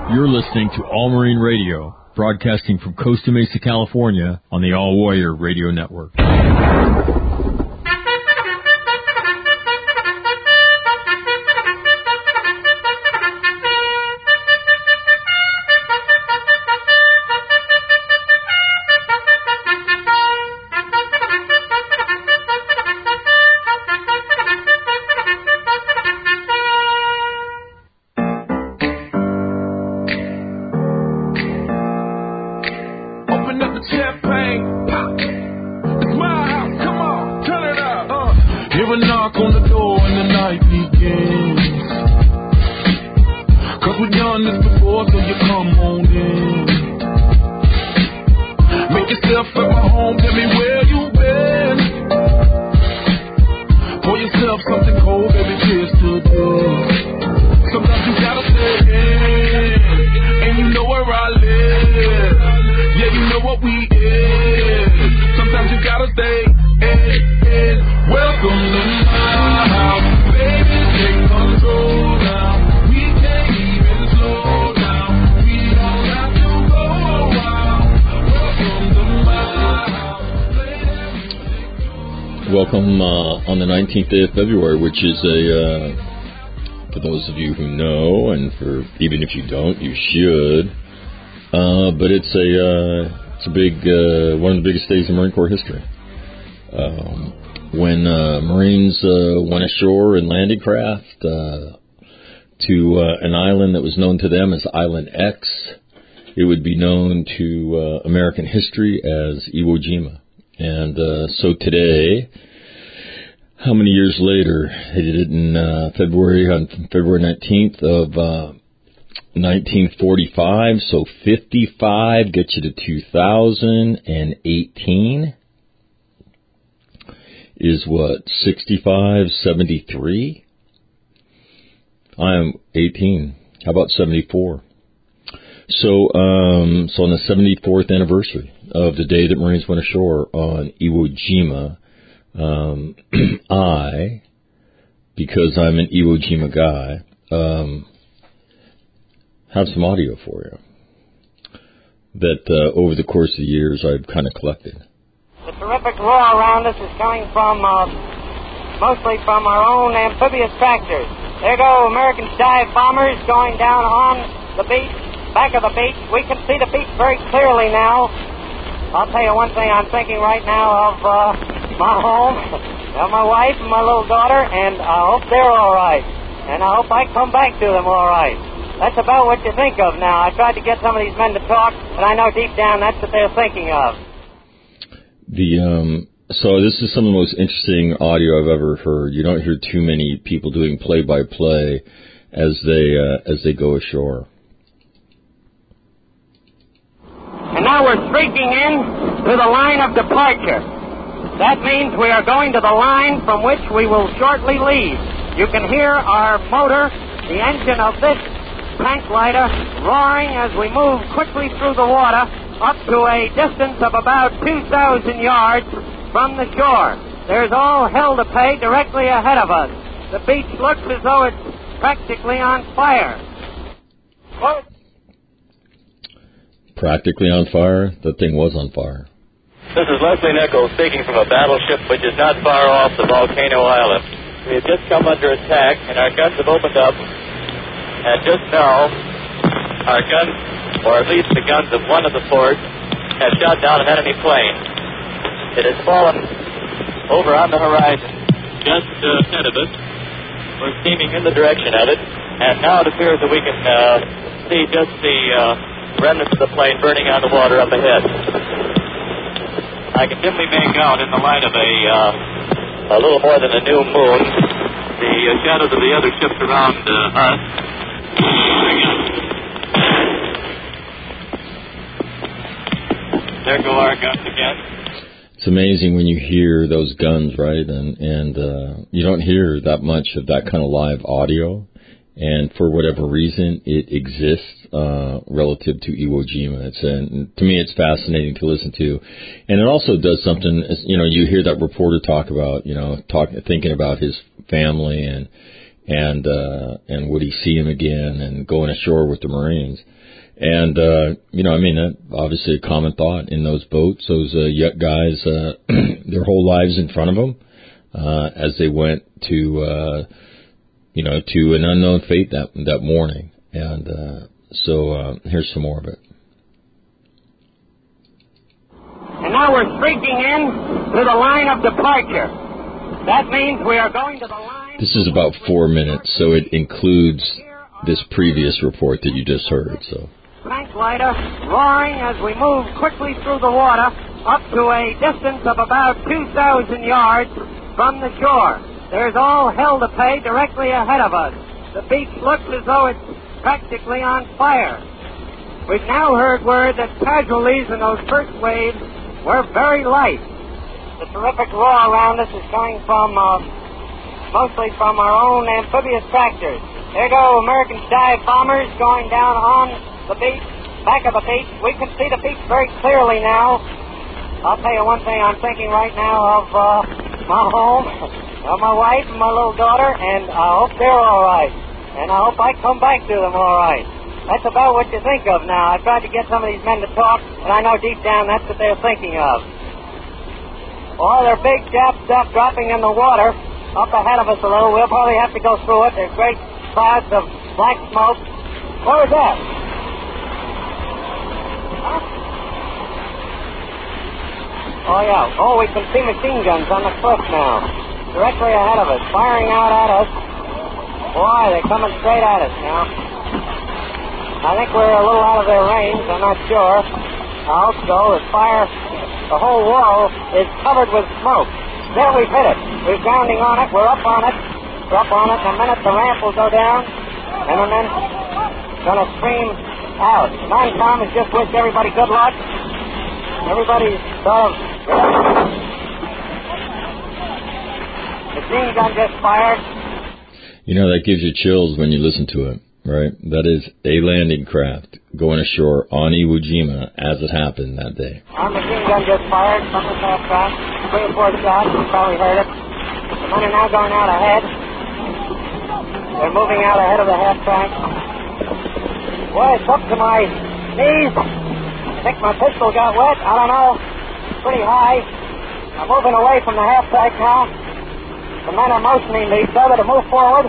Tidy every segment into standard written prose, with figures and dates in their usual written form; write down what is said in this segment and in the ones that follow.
You're listening to All Marine Radio, broadcasting from Costa Mesa, California, on the All Warrior Radio Network. Welcome on the 19th day of February, which is for those of you who know, and for even if you don't, you should. But it's a big one of the biggest days in Marine Corps history. When Marines went ashore in landing craft to an island that was known to them as Island X, it would be known to American history as Iwo Jima. And so today, how many years later, they did it in February 19th of 1945, so 55 gets you to 2018 is what, 65, 73? I'm 18. How about 74? So on the 74th anniversary of the day that Marines went ashore on Iwo Jima, I, because I'm an Iwo Jima guy, have some audio for you that over the course of the years I've kind of collected. The terrific roar around us is coming from mostly from our own amphibious tractors. There go American dive bombers going down on the beach. Back of the beach. We can see the beach very clearly now. I'll tell you one thing I'm thinking right now of my home, of my wife and my little daughter, and I hope they're all right. And I hope I come back to them all right. That's about what you think of now. I tried to get some of these men to talk, and I know deep down that's what they're thinking of. So this is some of the most interesting audio I've ever heard. You don't hear too many people doing play-by-play as they go ashore. And now we're streaking in to the line of departure. That means we are going to the line from which we will shortly leave. You can hear our motor, the engine of this tank lighter, roaring as we move quickly through the water up to a distance of about 2,000 yards from the shore. There's all hell to pay directly ahead of us. The beach looks as though it's practically on fire. Practically on fire? That thing was on fire. This is Leslie Nichols speaking from a battleship which is not far off the Volcano Island. We have just come under attack and our guns have opened up, and just now our guns, or at least the guns of one of the forts, have shot down an enemy plane. It has fallen over on the horizon just ahead of us. We're steaming in the direction of it, and now it appears that we can see just the remnants of the plane burning on the water up ahead. I can dimly make out in the light of a little more than a new moon the shadows of the other ships around us. There go our guns again. It's amazing when you hear those guns, right? And you don't hear that much of that kind of live audio. And for whatever reason, it exists relative to Iwo Jima. To me, it's fascinating to listen to, and it also does something. You know, you hear that reporter talk about, thinking about his family, and and would he see him again, and going ashore with the Marines. And, obviously a common thought in those boats, those guys, their whole lives in front of them, as they went to an unknown fate that morning. And so here's some more of it. And now we're streaking in to the line of departure. That means we are going to the line... This is about 4 minutes, so it includes this previous report that you just heard, so... Tranquilizer roaring as we move quickly through the water up to a distance of about 2,000 yards from the shore. There's all hell to pay directly ahead of us. The beach looks as though it's practically on fire. We've now heard word that casualties in those first waves were very light. The terrific roar around us is coming from mostly from our own amphibious tractors. There go American dive bombers going down on the beach, back of the beach. We can see the beach very clearly now. I'll tell you one thing, I'm thinking right now of my home, of my wife and my little daughter, and I hope they're all right. And I hope I come back to them all right. That's about what you think of now. I tried to get some of these men to talk, and I know deep down that's what they're thinking of. Oh, they're big Jap stuff dropping in the water up ahead of us a little. We'll probably have to go through it. There's great clouds of black smoke. What was that? Huh? Oh, yeah. Oh, we can see machine guns on the cliff now. Directly ahead of us, firing out at us. Boy, they're coming straight at us now. I think we're a little out of their range. I'm not sure. I hope so. The fire, the whole wall is covered with smoke. There, we've hit it. We're grounding on it. We're up on it. We're up on it. In a minute, the ramp will go down. And the men going to scream out. Non-com has just wished everybody good luck. Everybody's sort of... Machine gun just fired. You know, that gives you chills when you listen to it, right? That is a landing craft going ashore on Iwo Jima as it happened that day. Our machine gun just fired from the half-track. 3 or 4 shots. You probably heard it. The men are now going out ahead. They're moving out ahead of the half-track. Boy, it's up to my knees. I think my pistol got wet. I don't know. It's pretty high. I'm moving away from the half-track now. The men are motioning to each other to move forward.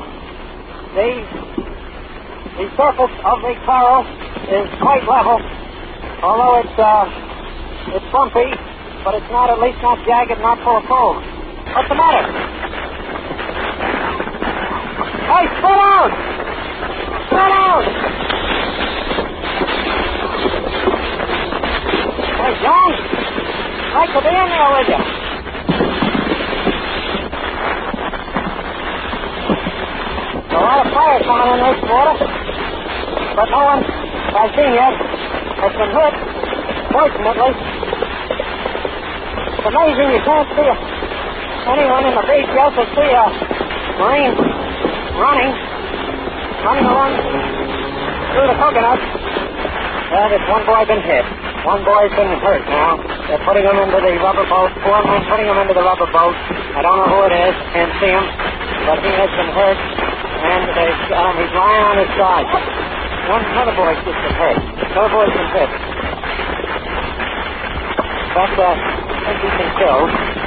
The surface of the coral is quite level, although it's bumpy, but it's not, at least not jagged, not full of foam. What's the matter? Hey, spread out! Spread out! Hey, John, I'd like to be in there with you. A lot of fire coming in this water, but no one I've seen yet has been hit, fortunately. It's amazing you can't see anyone in the beach. You also see a Marine running along through the coconuts. There's one boy been hit. One boy's been hurt now. They're putting him into the rubber boat. 4 men putting him into the rubber boat. I don't know who it is. Can't see him. But he has been hurt. And he's lying on his side. Another boy's just been hurt. Another boy's been hit. But I think he can kill.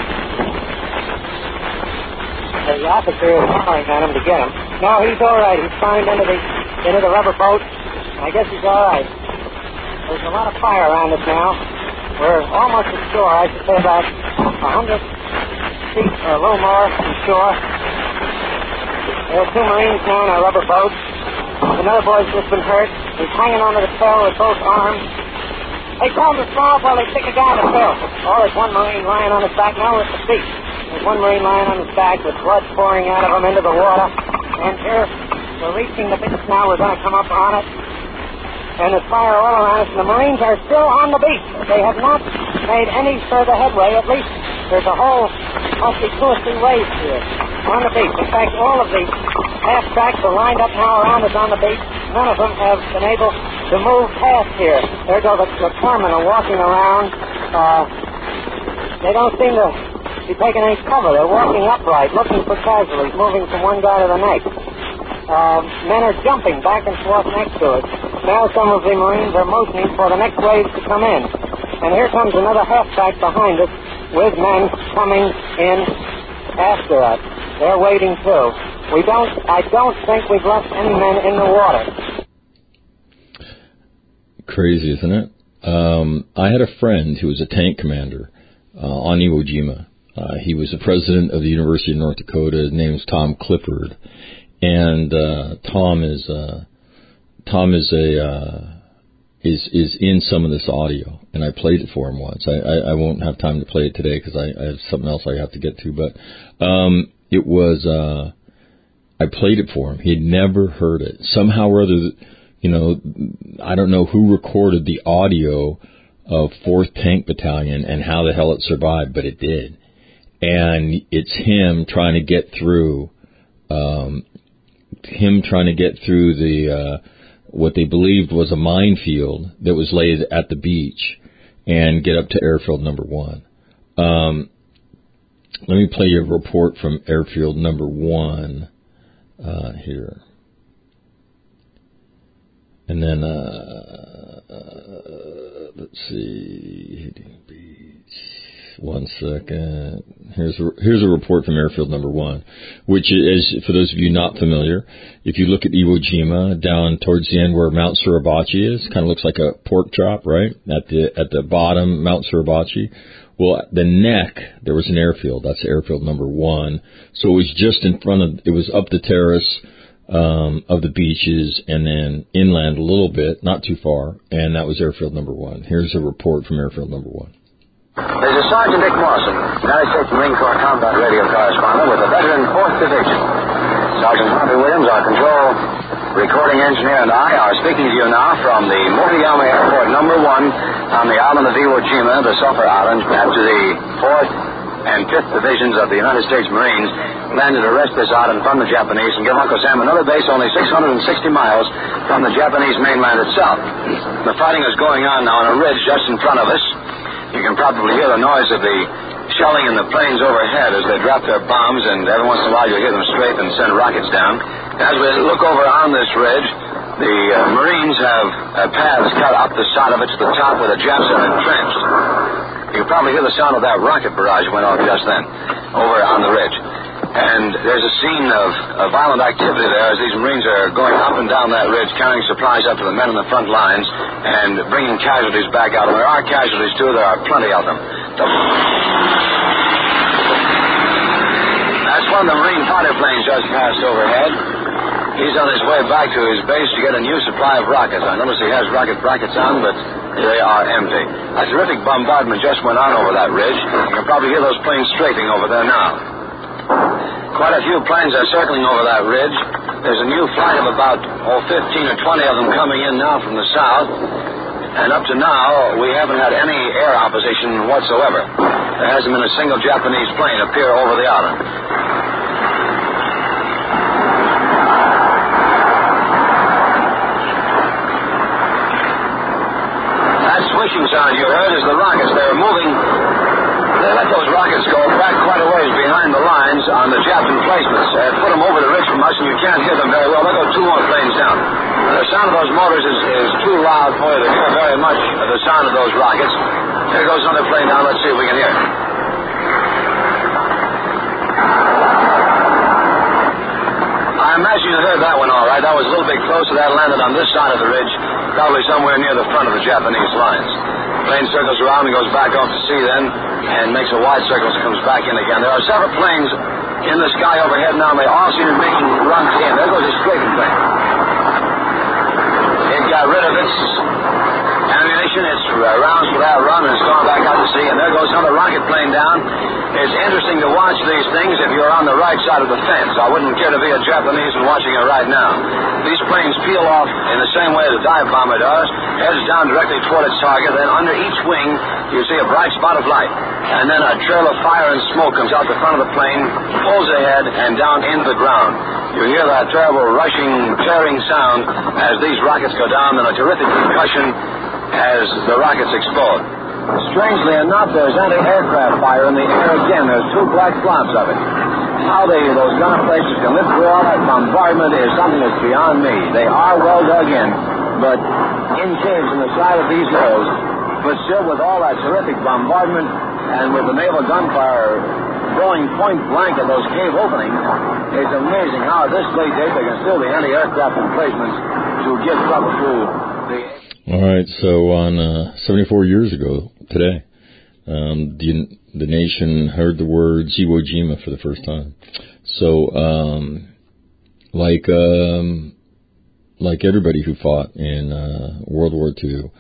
The officer is firing at him to get him. No, he's all right. He's climbed into the rubber boat. I guess he's all right. There's a lot of fire around us now. We're almost at shore. I should say about 100 feet or a little more from shore. There are 2 Marines now in our rubber boat. Another boy's just been hurt. He's hanging onto the tail with both arms. They called the small while they stick a guy in the tail. Oh, there's 1 Marine lying on his back. Now we're at the beach. There's 1 Marine lying on his back with blood pouring out of him into the water. And here, we're reaching the beach now. We're going to come up on it. And there's fire all around us. And the Marines are still on the beach. They have not made any further headway. At least there's a whole, must be 2 or 3 ways here on the beach. In fact, all of the half-tracks are lined up now around us on the beach. None of them have been able to move past here. There go the corpsmen are walking around. They don't seem to be taking any cover. They're walking upright, looking for casualties, moving from one guy to the next. men are jumping back and forth next to it. Now some of the Marines are motioning for the next waves to come in. And here comes another half-track behind us with men coming in after us. They're waiting too. I don't think we've left any men in the water. Crazy, isn't it? I had a friend who was a tank commander on Iwo Jima. He was the president of the University of North Dakota. His name's Tom Clifford, and Tom is in some of this audio, and I played it for him once. I won't have time to play it today because I have something else I have to get to, but it was I played it for him. He had never heard it. Somehow or other, I don't know who recorded the audio of 4th Tank Battalion and how the hell it survived, but it did. And it's him trying to get through the what they believed was a minefield that was laid at the beach and get up to airfield number 1. Let me play you a report from airfield number 1 here. And then, let's see, hitting beach. 1 second. Here's a report from airfield number 1, which is, for those of you not familiar, if you look at Iwo Jima down towards the end where Mount Suribachi is, kind of looks like a pork chop, right? At the bottom, Mount Suribachi. Well, the neck, there was an airfield. That's airfield number 1. So it was just in front of, it was up the terrace of the beaches and then inland a little bit, not too far, and that was airfield number 1. Here's a report from airfield number 1. There's a Sergeant Dick Morrison, United States Marine Corps combat radio correspondent with the veteran 4th Division. Sergeant Hunter Williams, our control recording engineer, and I are speaking to you now from the Motoyama Airport number 1 on the island of Iwo Jima, the Sulphur Islands, after the 4th and 5th Divisions of the United States Marines landed to rest this island from the Japanese and give Uncle Sam another base only 660 miles from the Japanese mainland itself. The fighting is going on now on a ridge just in front of us. You can probably hear the noise of the shelling in the planes overhead as they drop their bombs, and every once in a while you'll hear them strafe and send rockets down. As we look over on this ridge, the Marines have paths cut up the side of it to the top where the Japs are entrenched. You can probably hear the sound of that rocket barrage went off just then over on the ridge. And there's a scene of violent activity there as these Marines are going up and down that ridge, carrying supplies up to the men in the front lines and bringing casualties back out. And there are casualties, too. There are plenty of them. That's one of the Marine fighter planes just passed overhead. He's on his way back to his base to get a new supply of rockets. I notice he has rocket brackets on, but they are empty. A terrific bombardment just went on over that ridge. You can probably hear those planes strafing over there now. Quite a few planes are circling over that ridge. There's a new flight of about 15 or 20 of them coming in now from the south. And up to now, we haven't had any air opposition whatsoever. There hasn't been a single Japanese plane appear over the island. That swishing sound you heard is the rockets. They're moving. They let those rockets go back quite a ways behind the lines on the Jap emplacements. Put them over the ridge from us, and you can't hear them very well. They'll go 2 more planes down. The sound of those motors is too loud for you to hear very much of the sound of those rockets. Here goes another plane down. Let's see if we can hear it. I imagine you heard that one all right. That was a little bit closer. That landed on this side of the ridge, probably somewhere near the front of the Japanese lines. Plane circles around and goes back off to sea then and makes a wide circle and comes back in again. There are several planes in the sky overhead now, and they all seem to be making runs in. There goes a strafing plane. It got rid of its ammunition, its rounds for that run, and it's gone back out to sea. And there goes another rocket plane down. It's interesting to watch these things if you're on the right side of the fence. I wouldn't care to be a Japanese and watching it right now. These planes peel off in the same way as a dive bomber does, heads down directly toward its target, then under each wing you see a bright spot of light. And then a trail of fire and smoke comes out the front of the plane, pulls ahead and down into the ground. You hear that terrible rushing, tearing sound as these rockets go down, and a terrific concussion as the rockets explode. Strangely enough, there's anti-aircraft fire in the air again. There's 2 black blobs of it. how those gun places can live through all that bombardment is something that's beyond me. They are well dug in, but in caves in the side of these hills, but still with all that terrific bombardment and with the naval gunfire going point blank at those cave openings, it's amazing how at this late date there can still be anti-aircraft emplacements to give trouble to the... All right, so on 74 years ago today, the nation heard the words Iwo Jima for the first time. So, like everybody who fought in World War II,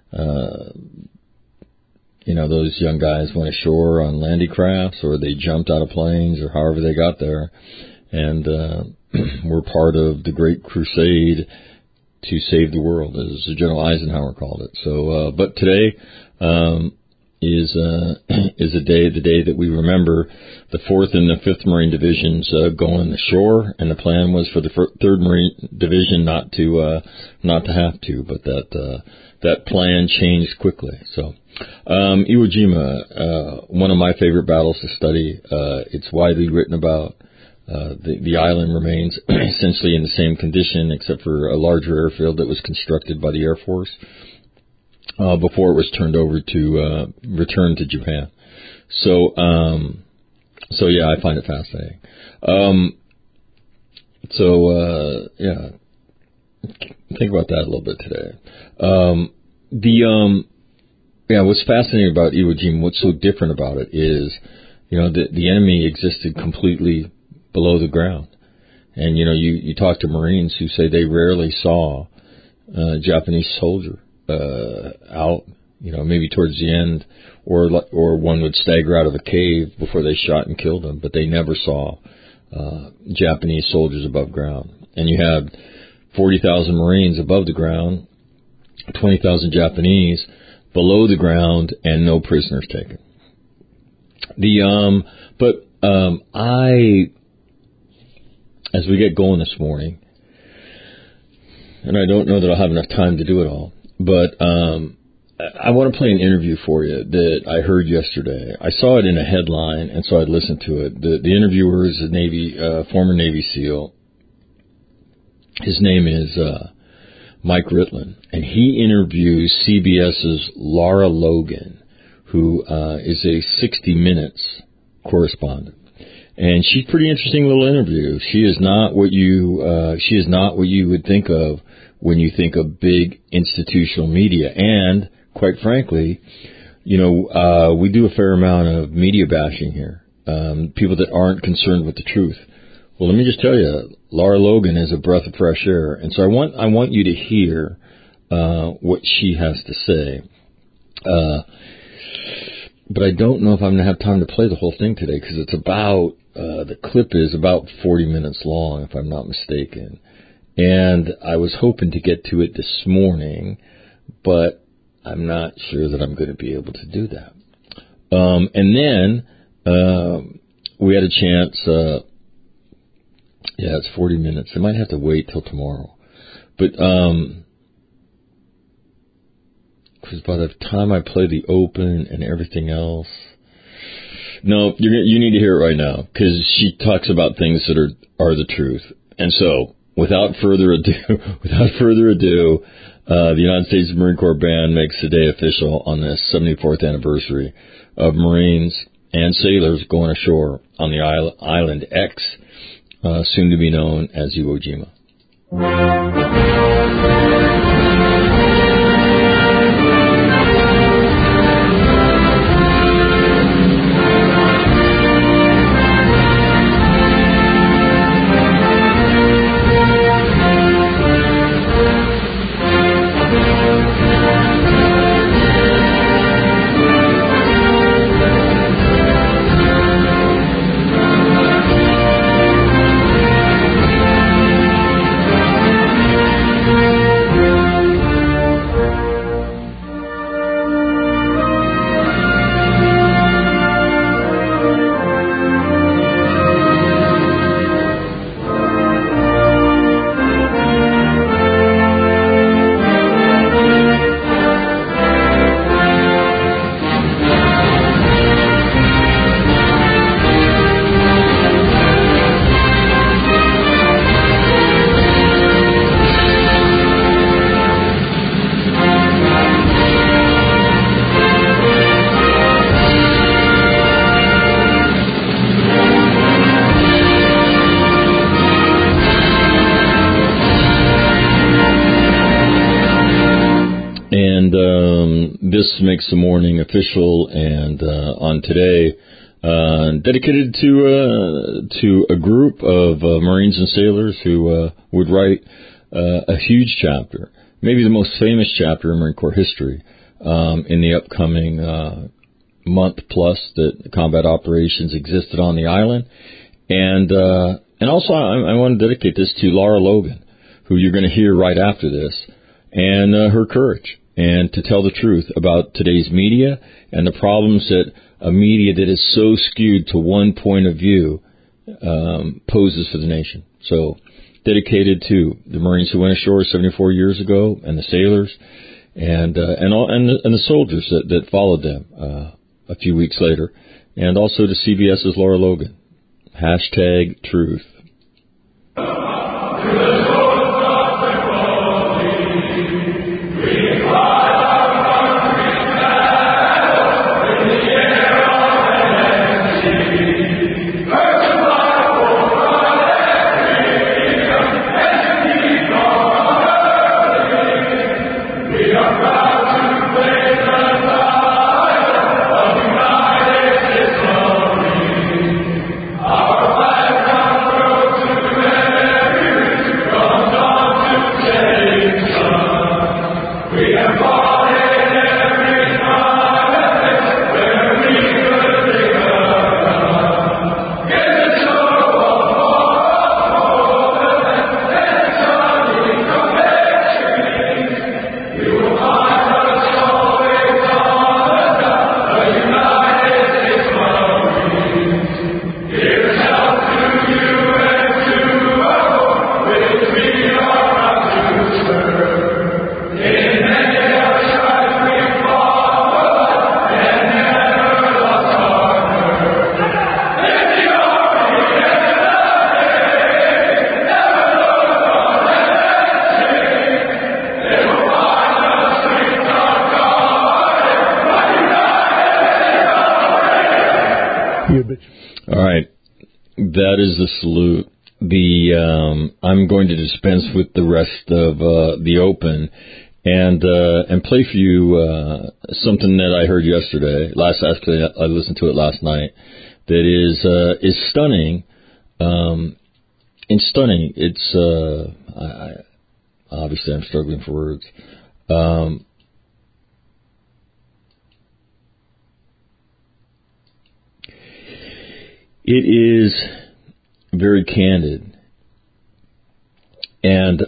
those young guys went ashore on landing crafts, or they jumped out of planes, or however they got there, and were part of the Great Crusade to save the world, as General Eisenhower called it. So, but today is the day that we remember the 4th and the 5th Marine Divisions going ashore, and the plan was for the 3rd Marine Division not to have to, but that plan changed quickly. So, Iwo Jima, one of my favorite battles to study. It's widely written about. The island remains essentially in the same condition, except for a larger airfield that was constructed by the Air Force before it was turned over to returned to Japan. So yeah, I find it fascinating. Think about that a little bit today. What's fascinating about Iwo Jima, what's so different about it is, the enemy existed completely below the ground. And, you talk to Marines who say they rarely saw a Japanese soldier out, maybe towards the end, or one would stagger out of a cave before they shot and killed them, but they never saw Japanese soldiers above ground. And you had 40,000 Marines above the ground, 20,000 Japanese below the ground, and no prisoners taken. As we get going this morning, and I don't know that I'll have enough time to do it all, but I want to play an interview for you that I heard yesterday. I saw it in a headline, and so I listened to it. The interviewer is a former Navy SEAL. His name is Mike Ritlin, and he interviews CBS's Lara Logan, who is a 60 Minutes correspondent. And she's a pretty interesting little interview. She is not what you would think of when you think of big institutional media. And quite frankly, we do a fair amount of media bashing here. People that aren't concerned with the truth. Well, let me just tell you, Lara Logan is a breath of fresh air. And so I want you to hear what she has to say. But I don't know if I'm going to have time to play the whole thing today, because it's about, the clip is about 40 minutes long, if I'm not mistaken. And I was hoping to get to it this morning, but I'm not sure that I'm going to be able to do that. And then we had a chance, it's 40 minutes. I might have to wait till tomorrow. But because by the time I play the open and everything else, no, you need to hear it right now, because she talks about things that are the truth. And so, without further ado, the United States Marine Corps Band makes today official on this 74th anniversary of Marines and sailors going ashore on the island X, soon to be known as Iwo Jima. this makes the morning official and on today, dedicated to a group of Marines and sailors who would write a huge chapter, maybe the most famous chapter in Marine Corps history, in the upcoming month plus that combat operations existed on the island. And also I want to dedicate this to Lara Logan, who you're going to hear right after this, and her courage, and to tell the truth about today's media and the problems that a media that is so skewed to one point of view poses for the nation. So dedicated to the Marines who went ashore 74 years ago, and the sailors, and the soldiers that followed them a few weeks later, and also to CBS's Lara Logan. #truth. All right, that is the salute. I'm going to dispense with the rest of the open and play for you something that I heard yesterday. Actually, I listened to it last night. That is stunning. And stunning. It's obviously I'm struggling for words. It is very candid, and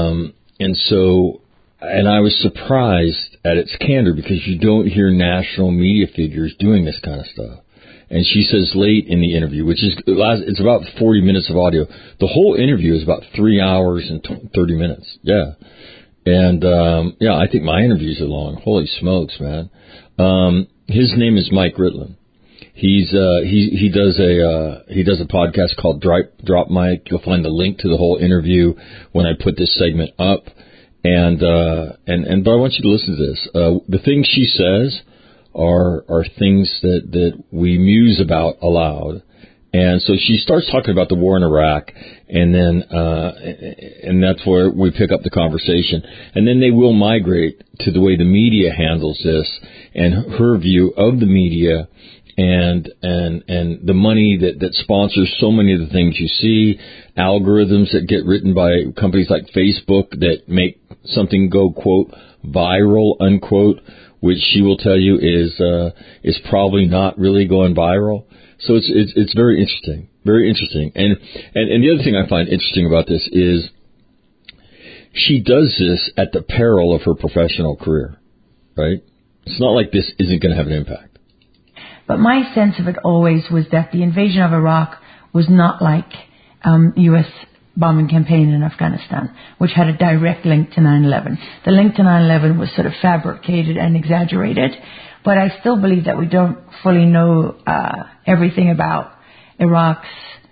I was surprised at its candor, because you don't hear national media figures doing this kind of stuff. And she says late in the interview, it's about 40 minutes of audio. The whole interview is about 3 hours and 30 minutes. Yeah. And, I think my interviews are long. Holy smokes, man. His name is Mike Ritlin. He does a podcast called Drop Mike. You'll find the link to the whole interview when I put this segment up. But I want you to listen to this. The things she says are things that we muse about aloud. And so she starts talking about the war in Iraq, and then and that's where we pick up the conversation. And then they will migrate to the way the media handles this, and her view of the media, and the money that sponsors so many of the things you see, algorithms that get written by companies like Facebook that make something go, quote, viral, unquote, which she will tell you is probably not really going viral. So it's very interesting, very interesting. And the other thing I find interesting about this is she does this at the peril of her professional career, right? It's not like this isn't going to have an impact. But my sense of it always was that the invasion of Iraq was not like U.S. bombing campaign in Afghanistan, which had a direct link to 9/11. The link to 9/11 was sort of fabricated and exaggerated, but I still believe that we don't fully know everything about Iraq's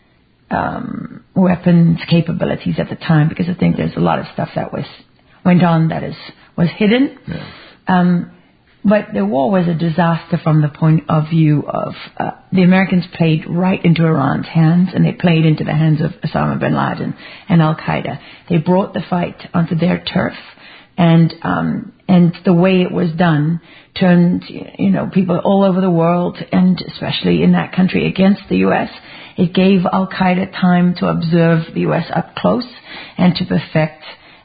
weapons capabilities at the time, because I think there's a lot of stuff that went on that was hidden. Yeah. But the war was a disaster from the point of view of the Americans played right into Iran's hands, and they played into the hands of Osama bin Laden and Al-Qaeda. They brought the fight onto their turf. And the way it was done turned, people all over the world, and especially in that country, against the U.S. It gave Al-Qaeda time to observe the U.S. up close and to perfect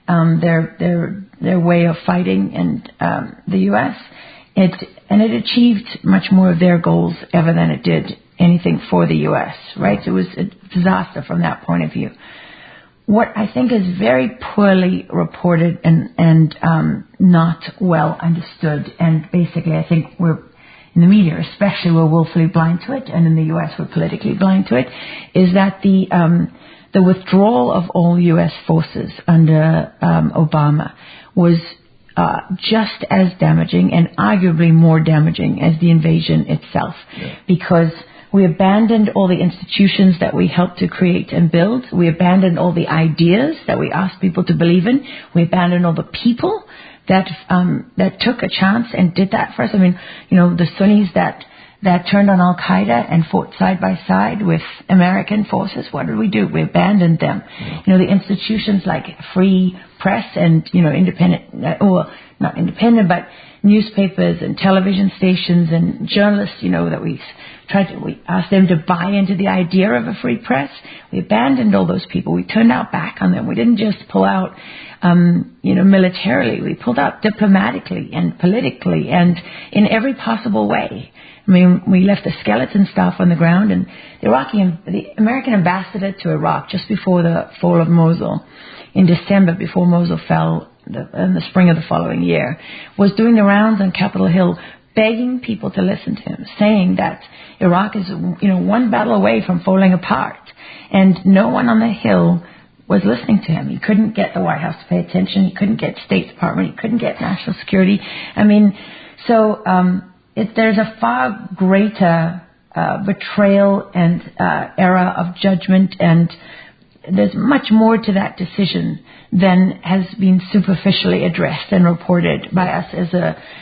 their way of fighting and the U.S. It achieved much more of their goals ever than it did anything for the U.S., right? It was a disaster from that point of view. What I think is very poorly reported and not well understood, and basically I think we're, in the media especially, we're willfully blind to it, and in the U.S. we're politically blind to it, is that the withdrawal of all U.S. forces under Obama was just as damaging and arguably more damaging as the invasion itself, because we abandoned all the institutions that we helped to create and build. We abandoned all the ideas that we asked people to believe in. We abandoned all the people that took a chance and did that for us. I mean, the Sunnis that turned on Al-Qaeda and fought side by side with American forces. What did we do? We abandoned them. The institutions like free press and, independent, not independent, but newspapers and television stations and journalists, that we asked them to buy into the idea of a free press. We abandoned all those people. We turned our back on them. We didn't just pull out, militarily. We pulled out diplomatically and politically and in every possible way. I mean, we left the skeleton staff on the ground, and the American ambassador to Iraq just before the fall of Mosul, in December, before Mosul fell in the spring of the following year, was doing the rounds on Capitol Hill, begging people to listen to him, saying that Iraq is, one battle away from falling apart. And no one on the Hill was listening to him. He couldn't get the White House to pay attention. He couldn't get State Department. He couldn't get National Security. I mean, so there's a far greater betrayal and era of judgment, and there's much more to that decision than has been superficially addressed and reported by us as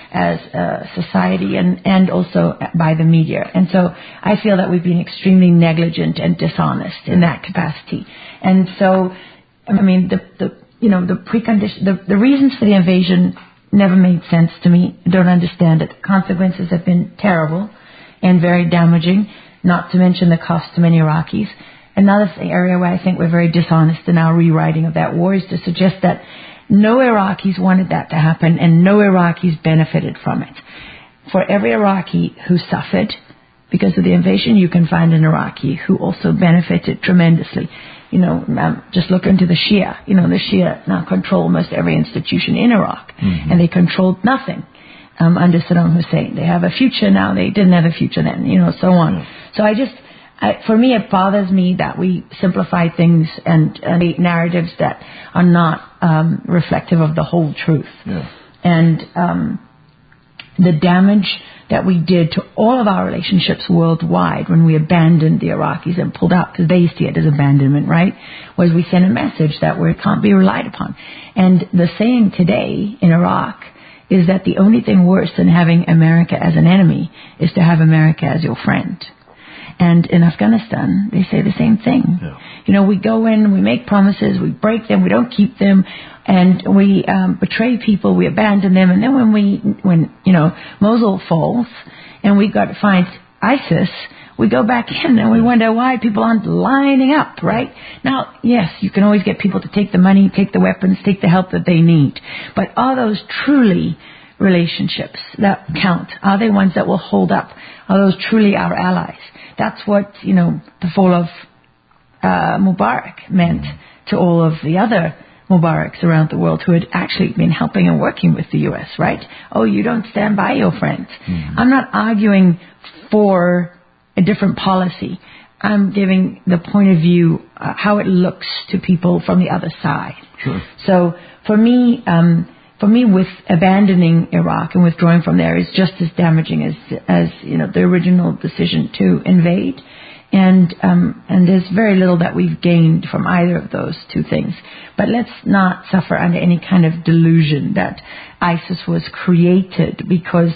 a society and also by the media. And so I feel that we've been extremely negligent and dishonest in that capacity. And so, I mean, the precondition, the reasons for the invasion never made sense to me. I don't understand it. The consequences have been terrible and very damaging, not to mention the cost to many Iraqis. Another area where I think we're very dishonest in our rewriting of that war is to suggest that no Iraqis wanted that to happen and no Iraqis benefited from it. For every Iraqi who suffered because of the invasion, you can find an Iraqi who also benefited tremendously. Just look into the Shia. The Shia now control almost every institution in Iraq, and they controlled nothing under Saddam Hussein. They have a future now. They didn't have a future then, so on. So for me, it bothers me that we simplify things and create narratives that are not reflective of the whole truth. Yeah. And the damage that we did to all of our relationships worldwide when we abandoned the Iraqis and pulled out, because they see it as abandonment, right, was we sent a message that we can't be relied upon. And the saying today in Iraq is that the only thing worse than having America as an enemy is to have America as your friend. And in Afghanistan, they say the same thing. Yeah. We go in, we make promises, we break them, we don't keep them, and we betray people, we abandon them. And then when Mosul falls and we got to find ISIS, we go back in and we wonder why people aren't lining up, right? Now, yes, you can always get people to take the money, take the weapons, take the help that they need. But are those truly relationships that count? Are they ones that will hold up? Are those truly our allies? That's what, the fall of Mubarak meant to all of the other Mubaraks around the world who had actually been helping and working with the U.S., right? Oh, you don't stand by your friends. I'm not arguing for a different policy. I'm giving the point of view, how it looks to people from the other side. Sure. So for me, with abandoning Iraq and withdrawing from there is just as damaging as the original decision to invade, and there's very little that we've gained from either of those two things. But let's not suffer under any kind of delusion that ISIS was created because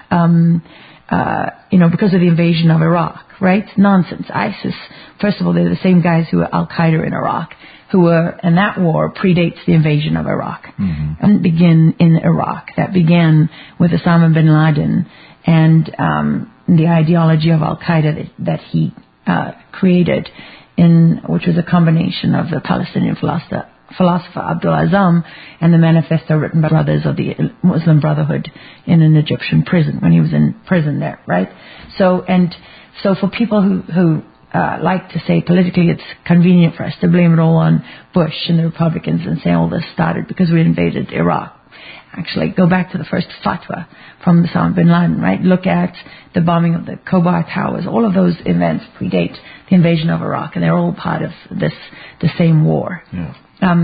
of the invasion of Iraq, right? Nonsense. ISIS, first of all, they're the same guys who were Al-Qaeda in Iraq, and that war predates the invasion of Iraq. didn't begin in Iraq. That began with Osama bin Laden and the ideology of Al-Qaeda that he created, which was a combination of the Palestinian philosopher Abdul Azzam and the manifesto written by brothers of the Muslim Brotherhood in an Egyptian prison when he was in prison there, right? So for people who like to say politically it's convenient for us to blame it all on Bush and the Republicans and say all this started because we invaded Iraq. Actually, go back to the first fatwa from Osama bin Laden, right? Look at the bombing of the Khobar Towers. All of those events predate the invasion of Iraq, and they're all part of the same war. Yeah.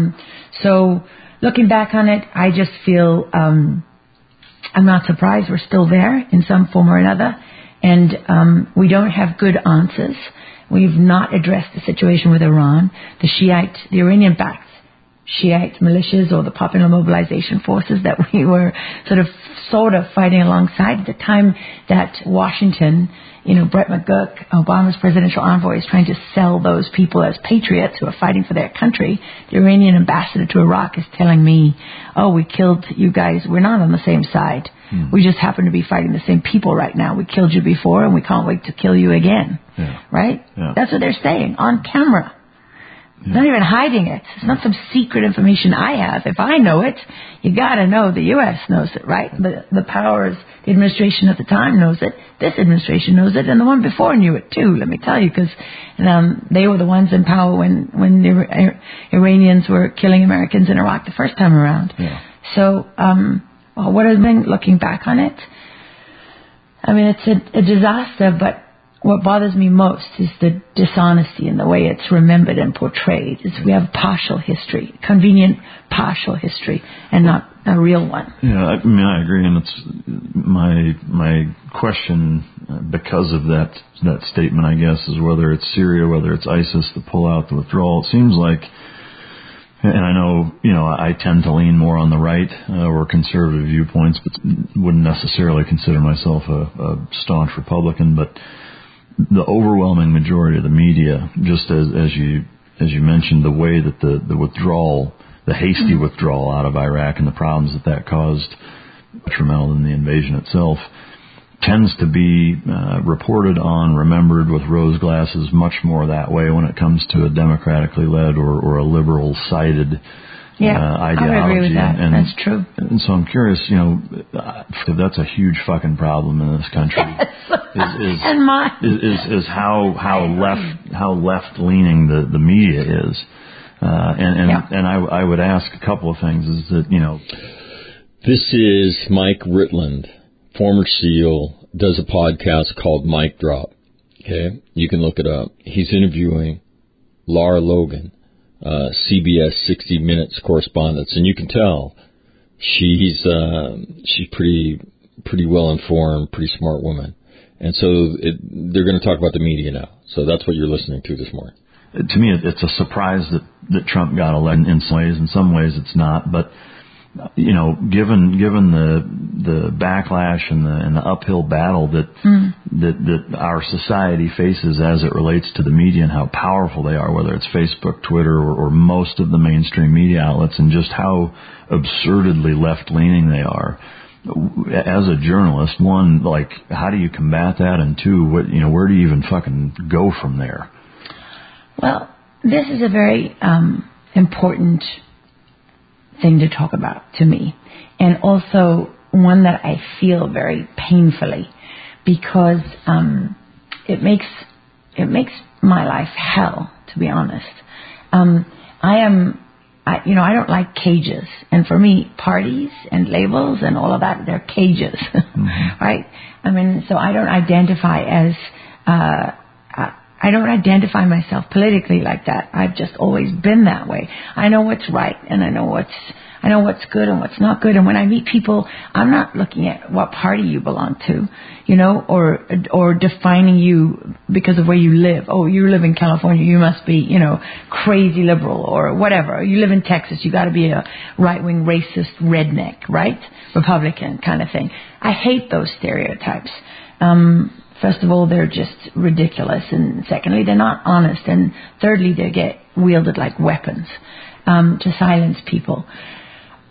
So looking back on it, I just feel I'm not surprised we're still there in some form or another, and we don't have good answers. We've not addressed the situation with Iran, the Iranian-backed Shiite militias or the Popular Mobilization Forces that we were sort of fighting alongside at the time that Washington, Brett McGurk, Obama's presidential envoy, is trying to sell those people as patriots who are fighting for their country. The Iranian ambassador to Iraq is telling me, oh, we killed you guys. We're not on the same side. We just happen to be fighting the same people right now. We killed you before and we can't wait to kill you again. Yeah. Right? Yeah. That's what they're saying on camera. Yeah. Not even hiding it. It's not some secret information I have. If I know it, you got to know the U.S. knows it, right? The powers, the administration at the time knows it. This administration knows it, and the one before knew it too. Let me tell you, because they were the ones in power when the Iranians were killing Americans in Iraq the first time around. Yeah. So, what has been looking back on it? I mean, it's a disaster, but what bothers me most is the dishonesty in the way it's remembered and portrayed. We have partial history, convenient partial history, and not a real one. Yeah, I agree, and it's my question because of that statement, I guess, is whether it's Syria, whether it's ISIS, the pullout, the withdrawal. It seems like, and I know, I tend to lean more on the right or conservative viewpoints, but wouldn't necessarily consider myself a staunch Republican, but the overwhelming majority of the media, just as you mentioned, the way that the withdrawal, the hasty withdrawal out of Iraq and the problems that caused, detrimental in the invasion itself, tends to be reported on, remembered with rose glasses, much more that way when it comes to a democratically led or a liberal-sided ideology. I would agree with that. That's true. And so I'm curious, that's a huge fucking problem in this country. Is how left leaning the media is, and I would ask a couple of things. Is that this is Mike Ritland, former SEAL, does a podcast called Mic Drop. Okay, you can look it up. He's interviewing Lara Logan, CBS 60 Minutes correspondent, and you can tell she's pretty well informed, pretty smart woman. And so they're going to talk about the media now. So that's what you're listening to this morning. To me, it's a surprise that Trump got elected in some ways. In some ways, it's not. But given the backlash and the uphill battle that our society faces as it relates to the media and how powerful they are, whether it's Facebook, Twitter, or most of the mainstream media outlets, and just how absurdly left-leaning they are. As a journalist, one, like, how do you combat that? And two, where do you even fucking go from there? Well, this is a very important thing to talk about to me, and also one that I feel very painfully, because it makes my life hell, to be honest. I don't like cages, and for me, parties and labels and all of that, they're cages, right? I mean, so I don't identify as I don't identify myself politically like that. I've just always been that way. I know what's right, and I know what's good and what's not good. And when I meet people, I'm not looking at what party you belong to, or defining you because of where you live. Oh, you live in California, you must be, crazy liberal or whatever. You live in Texas, you got to be a right-wing racist redneck, right? Republican kind of thing. I hate those stereotypes. First of all, they're just ridiculous, and secondly, they're not honest, and thirdly, they get wielded like weapons to silence people.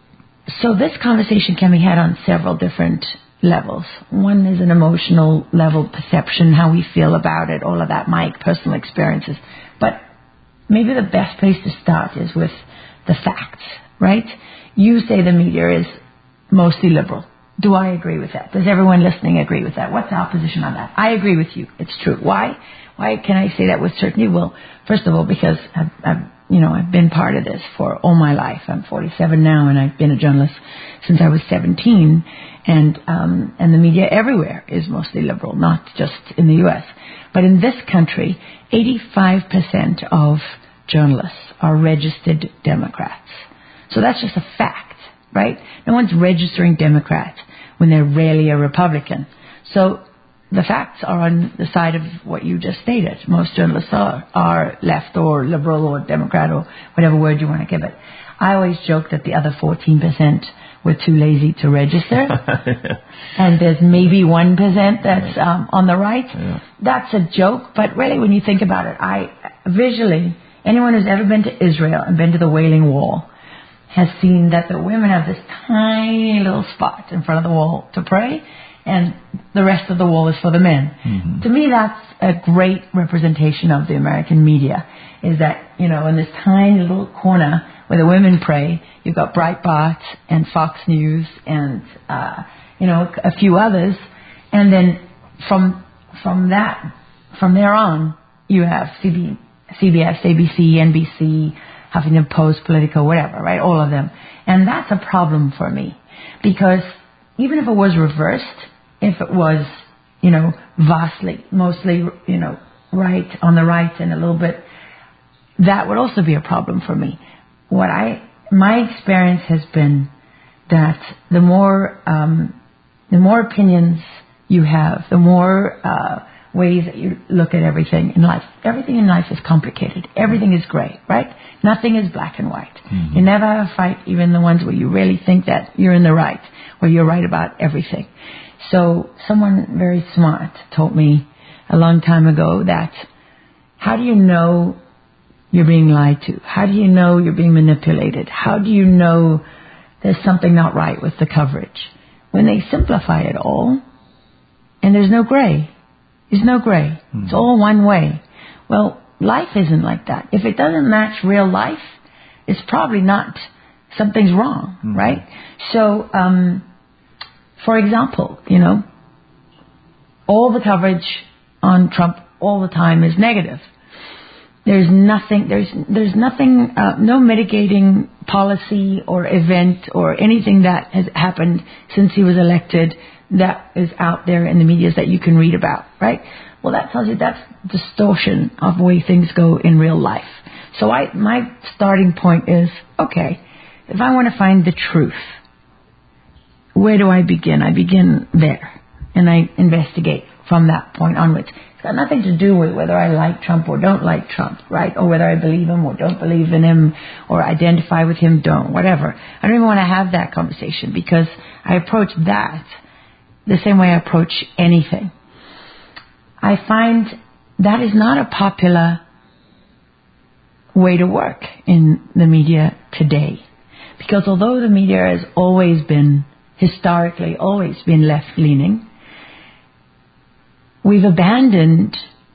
So this conversation can be had on several different levels. One is an emotional level, perception, how we feel about it, all of that, my personal experiences. But maybe the best place to start is with the facts, right? You say the media is mostly liberal. Do I agree with that? Does everyone listening agree with that? What's our position on that? I agree with you. It's true. Why? Why can I say that with certainty? Well, first of all, because I've been part of this for all my life. I'm 47 now, and I've been a journalist since I was 17. And the media everywhere is mostly liberal, not just in the U.S. But in this country, 85% of journalists are registered Democrats. So that's just a fact, right? No one's registering Democrat when they're rarely a Republican. So the facts are on the side of what you just stated. Most journalists are left or liberal or Democrat or whatever word you want to give it. I always joke that the other 14% were too lazy to register. And there's maybe 1% that's on the right. Yeah. That's a joke, but really when you think about it, visually, anyone who's ever been to Israel and been to the Wailing Wall has seen that the women have this tiny little spot in front of the wall to pray, and the rest of the wall is for the men. Mm-hmm. To me, that's a great representation of the American media, is that, in this tiny little corner where the women pray, you've got Breitbart and Fox News and, a few others. And then from there on, you have CBS, ABC, NBC, Huffington Post, Politico, whatever, right? All of them. And that's a problem for me, because even if it was reversed, if it was, mostly, right, on the right and a little bit, that would also be a problem for me. My experience has been that the more opinions you have, the more ways that you look at everything in life. Everything in life is complicated. Everything is gray, right? Nothing is black and white. Mm-hmm. You never have a fight, even the ones where you really think that you're in the right, where you're right about everything. So someone very smart told me a long time ago that, how do you know you're being lied to? How do you know you're being manipulated? How do you know there's something not right with the coverage? When they simplify it all, and there's no gray. There's no gray. Mm-hmm. It's all one way. Well, life isn't like that. If it doesn't match real life, it's probably not, something's wrong, mm-hmm. right? So, for example, all the coverage on Trump all the time is negative. There's nothing, no mitigating policy or event or anything that has happened since he was elected that is out there in the media that you can read about, right? Well, that tells you that's distortion of the way things go in real life. So my starting point is, okay, if I want to find the truth, where do I begin? I begin there, and I investigate from that point onwards. It's got nothing to do with whether I like Trump or don't like Trump, right? Or whether I believe him or don't believe in him, or identify with him, don't, whatever. I don't even want to have that conversation, because I approach that the same way I approach anything. I find that is not a popular way to work in the media today. Because although the media has always been, historically, always been left-leaning, we've abandoned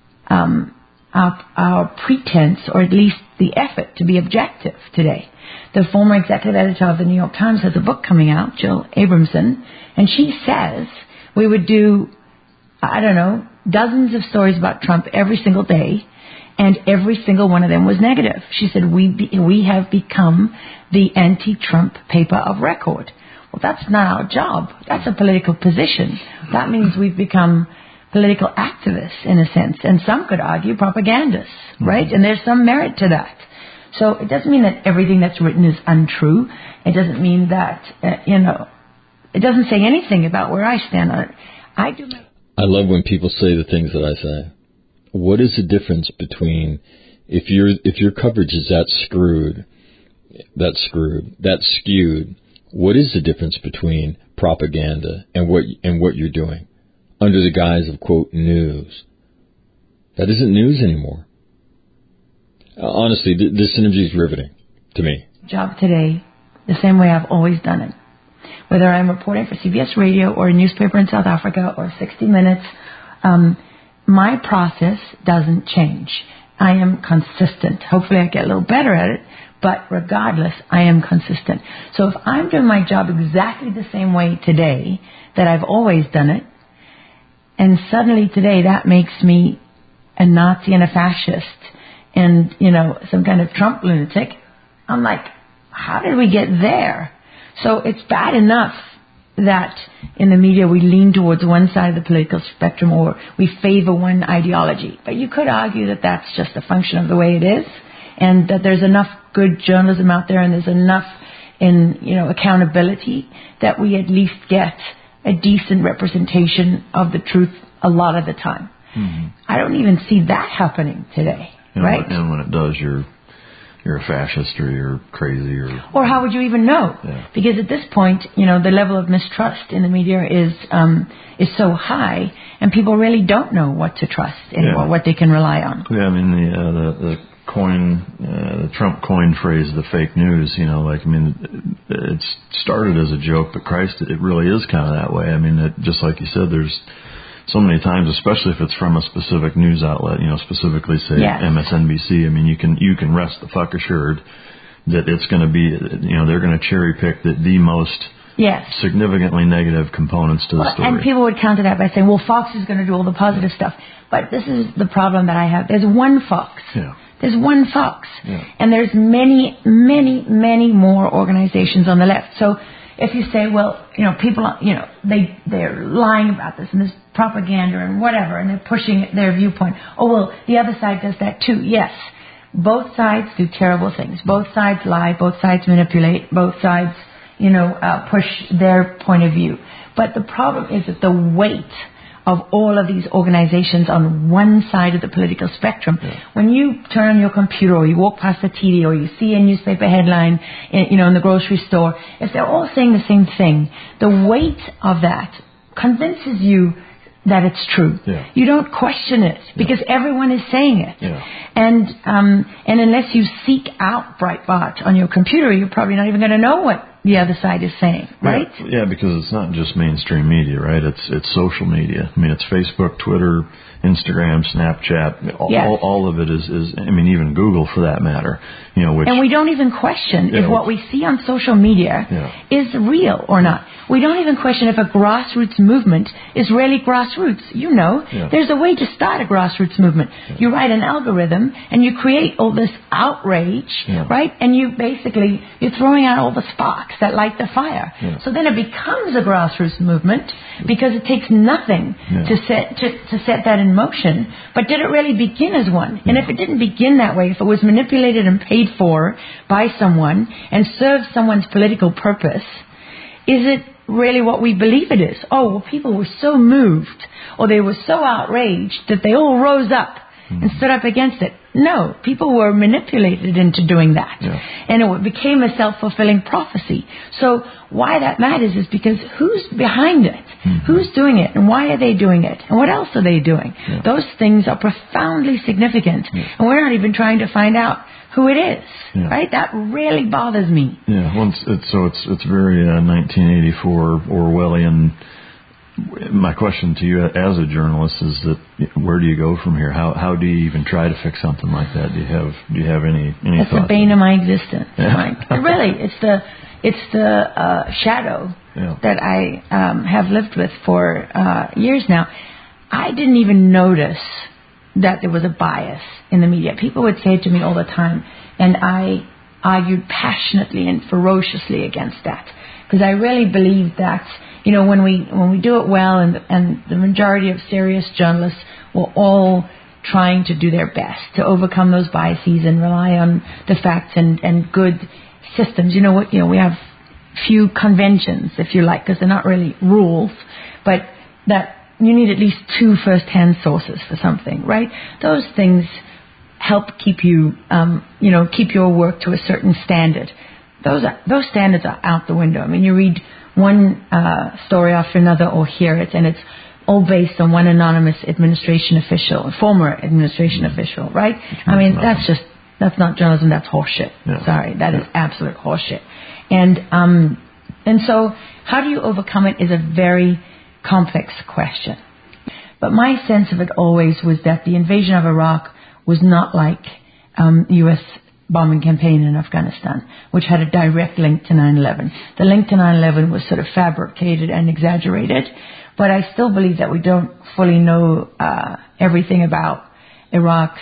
our pretense, or at least the effort, to be objective today. The former executive editor of the New York Times has a book coming out, Jill Abramson, and she says we would do, dozens of stories about Trump every single day, and every single one of them was negative. She said, we have become the anti-Trump paper of record. Well, that's not our job. That's a political position. That means we've become political activists, in a sense, and some could argue propagandists, right? And there's some merit to that. So it doesn't mean that everything that's written is untrue. It doesn't mean that, it doesn't say anything about where I stand on it. I love when people say the things that I say. What is the difference between, if your coverage is that skewed, what is the difference between propaganda and what you're doing under the guise of, quote, news? That isn't news anymore. Honestly, this interview is riveting to me. Job today, the same way I've always done it. whether I'm reporting for CBS Radio or a newspaper in South Africa or 60 Minutes, my process doesn't change. I am consistent. Hopefully I get a little better at it, but regardless, I am consistent. So if I'm doing my job exactly the same way today that I've always done it, and suddenly today that makes me a Nazi and a fascist and, some kind of Trump lunatic, I'm like, how did we get there? So it's bad enough that in the media we lean towards one side of the political spectrum or we favor one ideology. But you could argue that that's just a function of the way it is, and that there's enough good journalism out there and there's enough in, accountability that we at least get a decent representation of the truth a lot of the time. Mm-hmm. I don't even see that happening today, right? And when it does, you're a fascist or you're crazy or how would you even know? Yeah. Because at this point, the level of mistrust in the media is so high, and people really don't know what to trust anymore, what they can rely on. Yeah, I mean the Trump coined phrase, the fake news. It started as a joke, but Christ, it really is kind of that way. I mean, just like you said, there's so many times, especially if it's from a specific news outlet, specifically say MSNBC. I mean, you can rest the fuck assured that it's going to be, they're going to cherry pick the most significantly negative components to the story. And people would counter that by saying, well, Fox is going to do all the positive stuff. But this is the problem that I have. There's one Fox. Yeah. There's one Fox. Yeah. And there's many, many, many more organizations on the left. So if you say, well, people, they're lying about this and there's propaganda and whatever, and they're pushing their viewpoint. Oh, well, the other side does that too. Yes. Both sides do terrible things. Both sides lie. Both sides manipulate. Both sides, push their point of view. But the problem is that the weight of all of these organizations on one side of the political spectrum. Yeah. When you turn on your computer or you walk past the TV or you see a newspaper headline, in the grocery store, if they're all saying the same thing, the weight of that convinces you that it's true. Yeah. You don't question it because everyone is saying it. Yeah. And unless you seek out Breitbart on your computer, you're probably not even going to know what the other side is saying, right? Yeah, because it's not just mainstream media, right? It's social media. I mean, it's Facebook, Twitter, Instagram, Snapchat. All of it is. I mean, even Google for that matter. And we don't even question if what we see on social media is real or not. We don't even question if a grassroots movement is really grassroots. There's a way to start a grassroots movement. Yeah. You write an algorithm and you create all this outrage, right? And you're throwing out all the sparks that light the fire. Yeah. So then it becomes a grassroots movement because it takes nothing to set that in motion. But did it really begin as one? And if it didn't begin that way, if it was manipulated and paid for by someone and served someone's political purpose, is it really what we believe it is? Oh, well, people were so moved or they were so outraged that they all rose up and stood up against it. No, people were manipulated into doing that. Yeah. And it became a self-fulfilling prophecy. So why that matters is because who's behind it? Mm-hmm. Who's doing it? And why are they doing it? And what else are they doing? Yeah. Those things are profoundly significant. Yeah. And we're not even trying to find out who it is, right? That really bothers me. Yeah, well, it's very 1984 Orwellian. My question to you as a journalist is that where do you go from here? How do you even try to fix something like that? Do you have any It's thoughts? The bane of my existence. Right? Really, it's the shadow that I have lived with for years now. I didn't even notice that there was a bias in the media. People would say it to me all the time, and I argued passionately and ferociously against that because I really believe that when we do it well, and the majority of serious journalists were all trying to do their best to overcome those biases and rely on the facts and good systems. We have few conventions, if you like, because they're not really rules, but that you need at least 2 first-hand sources for something, right? Those things help keep you, keep your work to a certain standard. Those standards are out the window. I mean, you read one story after another or hear it, and it's all based on one anonymous administration official, former administration official, right? I mean, that's not journalism, that's horseshit. Yeah. Sorry, that is absolute horseshit. And And so how do you overcome it is a very complex question. But my sense of it always was that the invasion of Iraq was not like U.S. bombing campaign in Afghanistan, which had a direct link to 9/11. The link to 9/11 was sort of fabricated and exaggerated, but I still believe that we don't fully know everything about Iraq's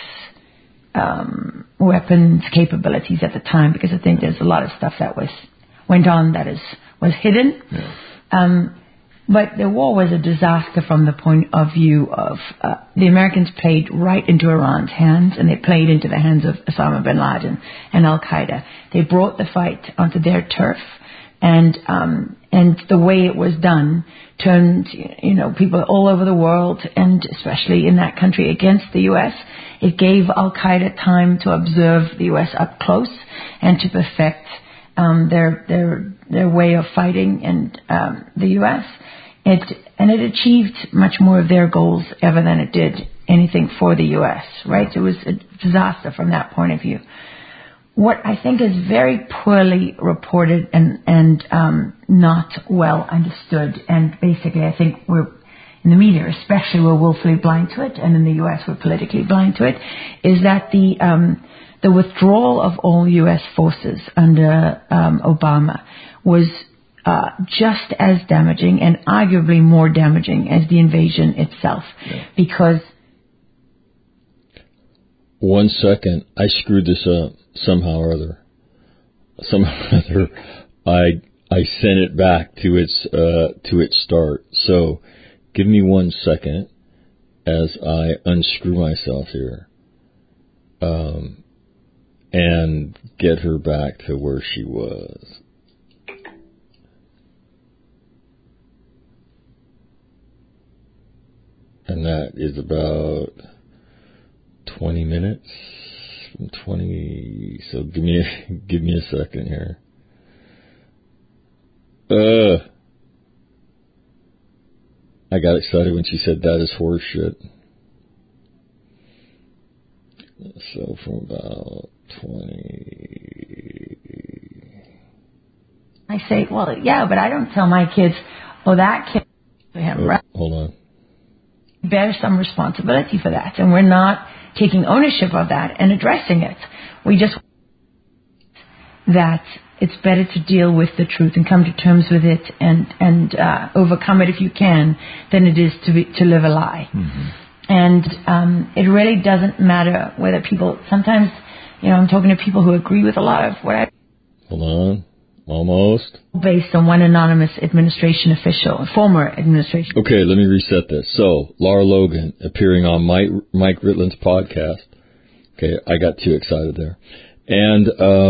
weapons capabilities at the time, because I think there's a lot of stuff that went on that was hidden. Yeah. But the war was a disaster from the point of view of the Americans played right into Iran's hands, and they played into the hands of Osama bin Laden and Al-Qaeda. They brought the fight onto their turf, and the way it was done turned, people all over the world, and especially in that country, against the U.S. It gave Al-Qaeda time to observe the U.S. up close and to perfect their way of fighting and the U.S. It achieved much more of their goals ever than it did anything for the U.S., right? It was a disaster from that point of view. What I think is very poorly reported and not well understood, and basically I think we're, in the media especially, we're willfully blind to it, and in the U.S. we're politically blind to it, is that the withdrawal of all U.S. forces under Obama was just as damaging and arguably more damaging as the invasion itself. Yeah. Because... One second, I screwed this up somehow or other. I sent it back to its start. So give me 1 second as I unscrew myself here. And get her back to where she was. And that is about 20 minutes. 20. So give me a second here. I got excited when she said that is horse shit. So from about 20. I say, well, yeah, but I don't tell my kids, that kid to him, right? Hold on. Bear some responsibility for that, and we're not taking ownership of that and addressing it. We just that it's better to deal with the truth and come to terms with it and overcome it if you can, than it is to live a lie. Mm-hmm. And it really doesn't matter whether people, sometimes, I'm talking to people who agree with a lot of what I... Hold on. Almost. Based on one anonymous administration official, former administration. Okay, let me reset this. So, Lara Logan appearing on Mike Ritland's podcast. Okay, I got too excited there. And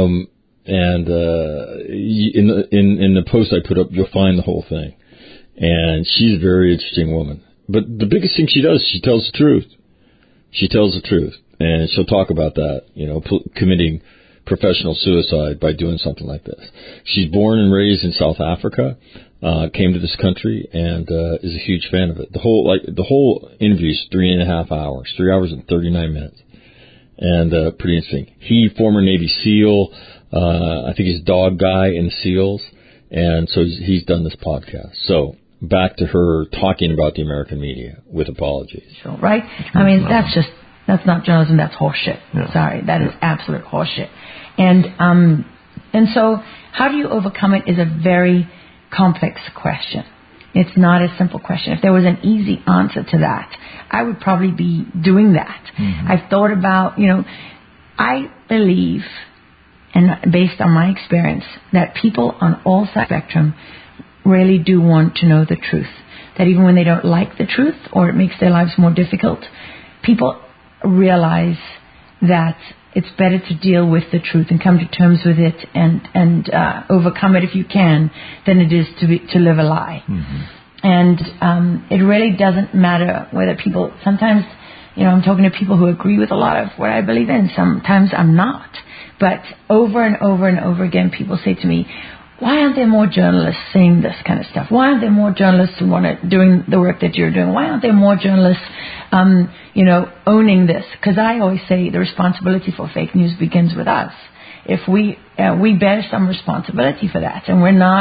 in the post I put up, you'll find the whole thing. And she's a very interesting woman. But the biggest thing she does, she tells the truth. She tells the truth. And she'll talk about that, committing professional suicide by doing something like this. She's born and raised in South Africa, came to this country, and is a huge fan of it. The whole interview is 3.5 hours, 3 hours and 39 minutes, and pretty interesting. He, former Navy SEAL, I think he's dog guy in SEALs, and so he's done this podcast. So back to her talking about the American media with apologies. Sure, right? I mean, that's not journalism, that's horseshit. Yeah. Sorry, that is absolute horseshit. And so how do you overcome it is a very complex question. It's not a simple question. If there was an easy answer to that, I would probably be doing that. Mm-hmm. I've thought about, I believe, and based on my experience, that people on all sides of the spectrum really do want to know the truth. That even when they don't like the truth or it makes their lives more difficult, people realize that it's better to deal with the truth and come to terms with it and overcome it if you can, than it is to live a lie. Mm-hmm. And it really doesn't matter whether people, sometimes, I'm talking to people who agree with a lot of what I believe in. Sometimes I'm not. But over and over and over again, people say to me, why aren't there more journalists saying this kind of stuff? Why aren't there more journalists who want to doing the work that you're doing? Why aren't there more journalists, owning this? Because I always say the responsibility for fake news begins with us. If we bear some responsibility for that, and we're not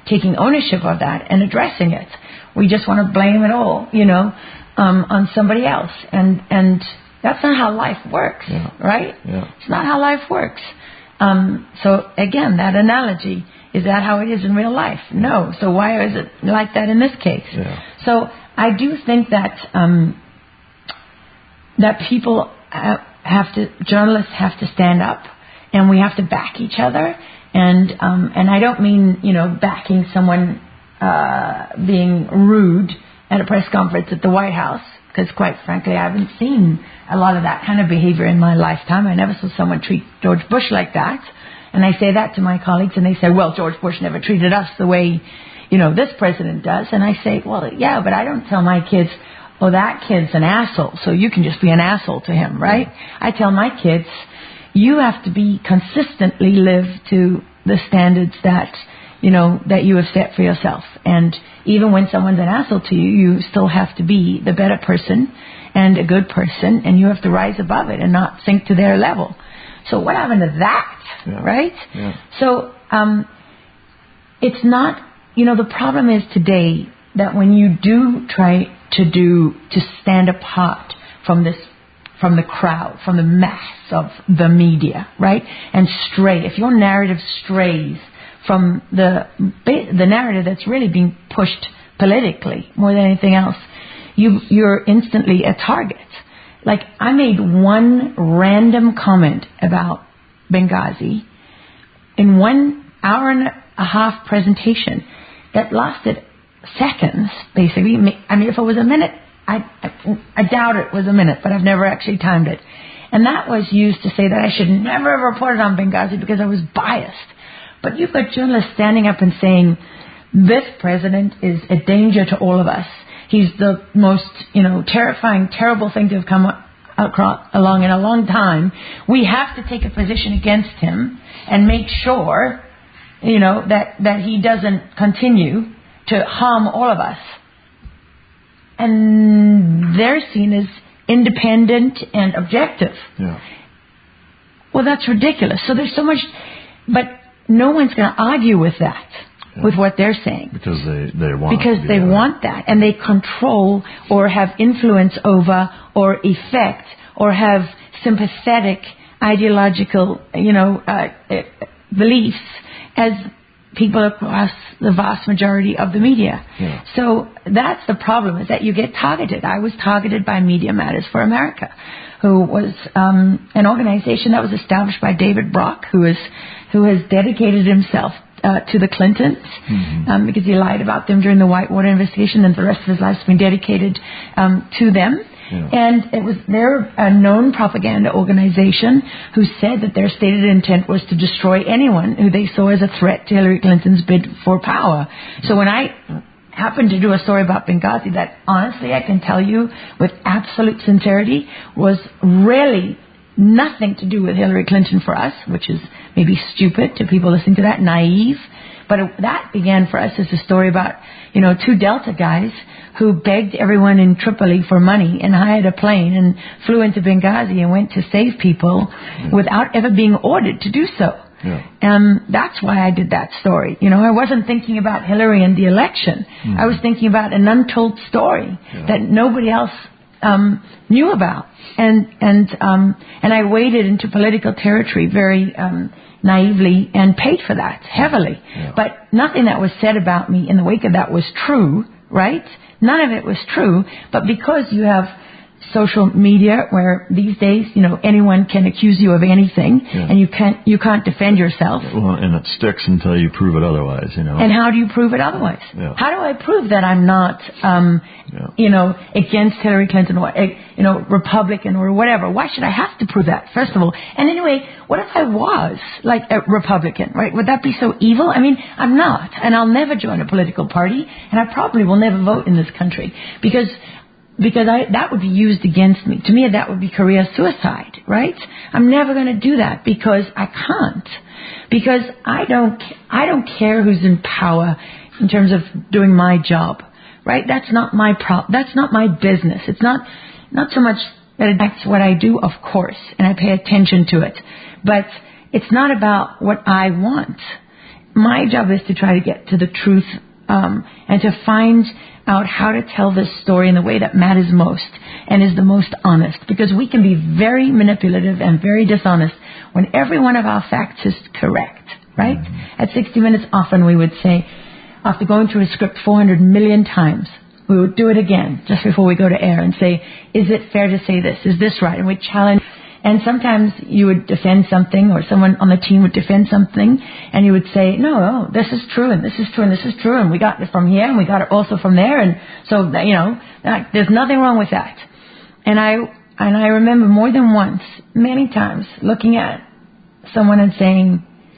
taking ownership of that and addressing it. We just want to blame it all, on somebody else. And that's not how life works, right? Yeah. It's not how life works. So again, that analogy, is that how it is in real life? No. So why is it like that in this case? Yeah. So I do think that that people journalists have to stand up, and we have to back each other. And I don't mean, backing someone being rude at a press conference at the White House, because quite frankly, I haven't seen a lot of that kind of behavior in my lifetime. I never saw someone treat George Bush like that. And I say that to my colleagues, and they say, well, George Bush never treated us the way, this president does. And I say, well, yeah, but I don't tell my kids, oh, that kid's an asshole, so you can just be an asshole to him, right? I tell my kids, you have to be consistently live to the standards that you have set for yourself. And even when someone's an asshole to you, you still have to be the better person and a good person, and you have to rise above it and not sink to their level. So what happened to that, right? Yeah. So it's not, the problem is today that when you do try to stand apart from the crowd, from the mass of the media, right? And if your narrative strays from the narrative that's really being pushed politically more than anything else, you're instantly a target. Like, I made one random comment about Benghazi in 1 hour and a half presentation that lasted seconds, basically. I mean, if it was a minute, I doubt it was a minute, but I've never actually timed it. And that was used to say that I should never have reported on Benghazi because I was biased. But you've got journalists standing up and saying, this president is a danger to all of us. He's the most, terrifying, terrible thing to have come along in a long time. We have to take a position against him and make sure, that he doesn't continue to harm all of us. And they're seen as independent and objective. Yeah. Well, that's ridiculous. So there's so much, but no one's going to argue with that, with what they're saying. Because they want Because they want that, and they control or have influence over or effect or have sympathetic ideological, beliefs as people across the vast majority of the media. Yeah. So that's the problem, is that you get targeted. I was targeted by Media Matters for America, who was an organization that was established by David Brock, who has dedicated himself to the Clintons, because he lied about them during the Whitewater investigation, and the rest of his life has been dedicated to them. Yeah. And they're a known propaganda organization who said that their stated intent was to destroy anyone who they saw as a threat to Hillary Clinton's bid for power. So when I happened to do a story about Benghazi that, honestly, I can tell you with absolute sincerity, was really nothing to do with Hillary Clinton for us, which is maybe stupid to people listening to that, naive. But that began for us as a story about, two Delta guys who begged everyone in Tripoli for money and hired a plane and flew into Benghazi and went to save people without ever being ordered to do so. Yeah. That's why I did that story. I wasn't thinking about Hillary and the election. I was thinking about an untold story that nobody else knew about. And I waded into political territory very naively and paid for that heavily. Yeah. But nothing that was said about me in the wake of that was true, right? None of it was true. But because you have social media, where these days, anyone can accuse you of anything, and you can't defend yourself. Well, and it sticks until you prove it otherwise, And how do you prove it otherwise? Yeah. How do I prove that I'm not, against Hillary Clinton or, Republican or whatever? Why should I have to prove that, first of all? And anyway, what if I was like a Republican, right? Would that be so evil? I mean, I'm not, and I'll never join a political party, and I probably will never vote in this country because that would be used against me. To me, that would be career suicide, right? I'm never going to do that because I can't. Because I don't care who's in power in terms of doing my job, right? That's not my that's not my business. It's not so much that it affects what I do, of course, and I pay attention to it. But it's not about what I want. my job is to try to get to the truth and to find out how to tell this story in the way that matters most and is the most honest. Because we can be very manipulative and very dishonest when every one of our facts is correct, right? Mm-hmm. At 60 Minutes, often we would say, after going through a script 400 million times, we would do it again just before we go to air and say, is it fair to say this? Is this right? And we'd challenge. And sometimes you would defend something, or someone on the team would defend something, and you would say, no, this is true, and this is true, and this is true, and we got it from here, and we got it also from there, and so, there's nothing wrong with that. And I remember more than once, many times, looking at someone and saying,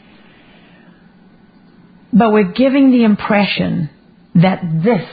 but we're giving the impression that this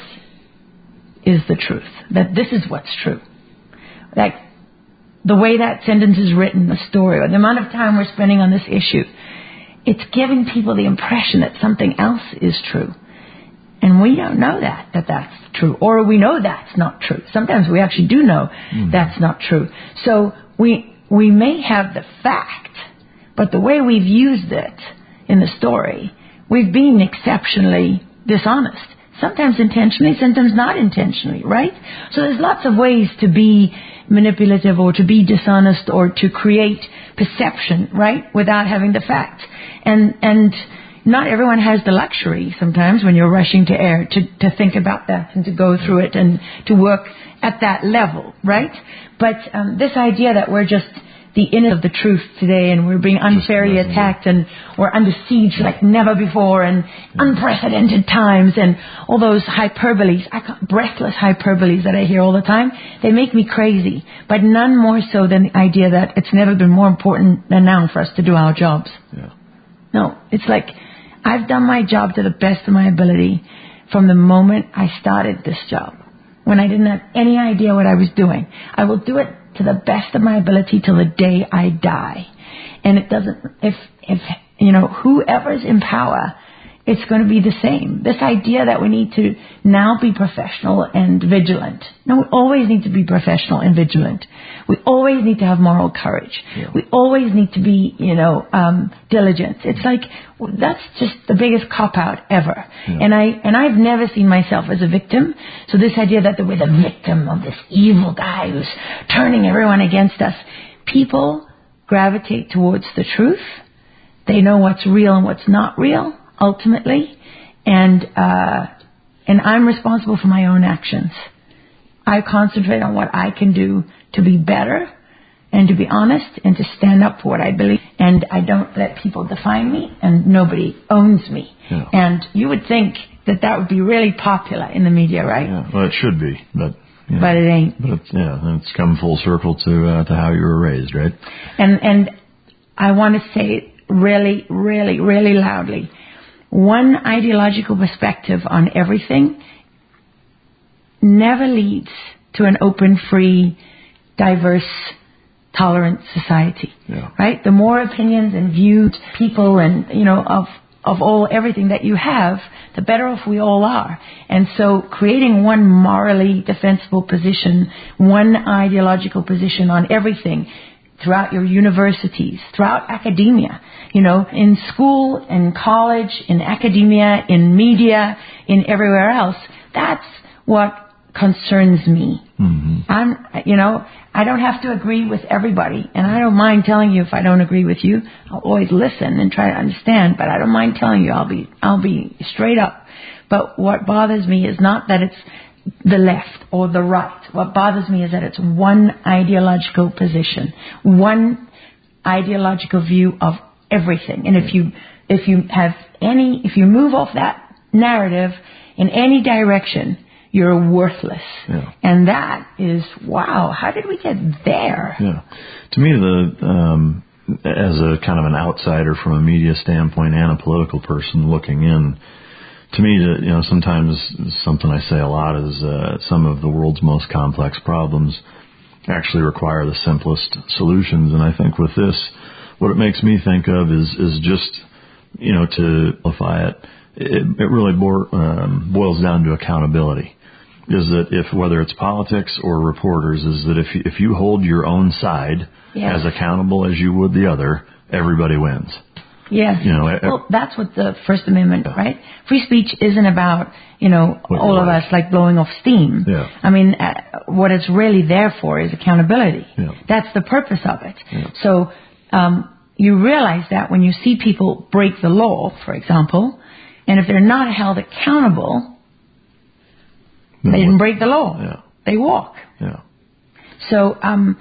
is the truth, that this is what's true. Like, the way that sentence is written, the story, or the amount of time we're spending on this issue, it's giving people the impression that something else is true. And we don't know that's true. Or we know that's not true. Sometimes we actually do know that's not true. So we may have the fact, but the way we've used it in the story, we've been exceptionally dishonest. Sometimes intentionally, sometimes not intentionally, right? So there's lots of ways to be manipulative or to be dishonest or to create perception, right, without having the fact. And not everyone has the luxury sometimes when you're rushing to air to think about that and to go through it and to work at that level, right? But this idea that we're just the inner of the truth today and we're being unfairly attacked and we're under siege like never before and unprecedented times and all those hyperboles, breathless hyperboles that I hear all the time, they make me crazy. But none more so than the idea that it's never been more important than now for us to do our jobs. Yeah. No, it's like I've done my job to the best of my ability from the moment I started this job. When I didn't have any idea what I was doing. I will do it to the best of my ability till the day I die. And it doesn't, if whoever's in power, it's going to be the same. This idea that we need to now be professional and vigilant. No, we always need to be professional and vigilant. We always need to have moral courage. Yeah. We always need to be, diligent. It's like, that's just the biggest cop-out ever. Yeah. And I've never seen myself as a victim. So this idea that we're the victim of this evil guy who's turning everyone against us. People gravitate towards the truth. They know what's real and what's not real. Ultimately, and I'm responsible for my own actions. I concentrate on what I can do to be better and to be honest and to stand up for what I believe. And I don't let people define me, and nobody owns me. Yeah. And you would think that would be really popular in the media, right? Yeah, well, it should be, but it ain't. But it's come full circle to how you were raised, right? And I want to say it really, really, really loudly. One ideological perspective on everything never leads to an open, free, diverse, tolerant society. Yeah. Right? The more opinions and views, people and, of everything that you have, the better off we all are. And so creating one morally defensible position, one ideological position on everything throughout your universities, throughout academia, in school, in college, in academia, in media, in everywhere else. That's what concerns me. Mm-hmm. I don't have to agree with everybody, and I don't mind telling you if I don't agree with you. I'll always listen and try to understand, but I don't mind telling you. I'll be straight up. But what bothers me is not that it's the left or the right. What bothers me is that it's one ideological position, one ideological view of everything. And if you move off that narrative in any direction, you're worthless. Yeah. And that is, wow, how did we get there? Yeah. To me, as a kind of an outsider from a media standpoint and a political person looking in, to me, sometimes something I say a lot is some of the world's most complex problems actually require the simplest solutions. And I think with this, what it makes me think of is just, to simplify it, it really boils down to accountability. Is that whether it's politics or reporters, is that if you hold your own side as accountable as you would the other, everybody wins. Yes. Well, that's what the First Amendment, right? Free speech isn't about, all of us like blowing off steam. Yeah. I mean, what it's really there for is accountability. Yeah. That's the purpose of it. Yeah. So you realize that when you see people break the law, for example, and if they're not held accountable, they didn't break the law. Yeah. They walk. Yeah. So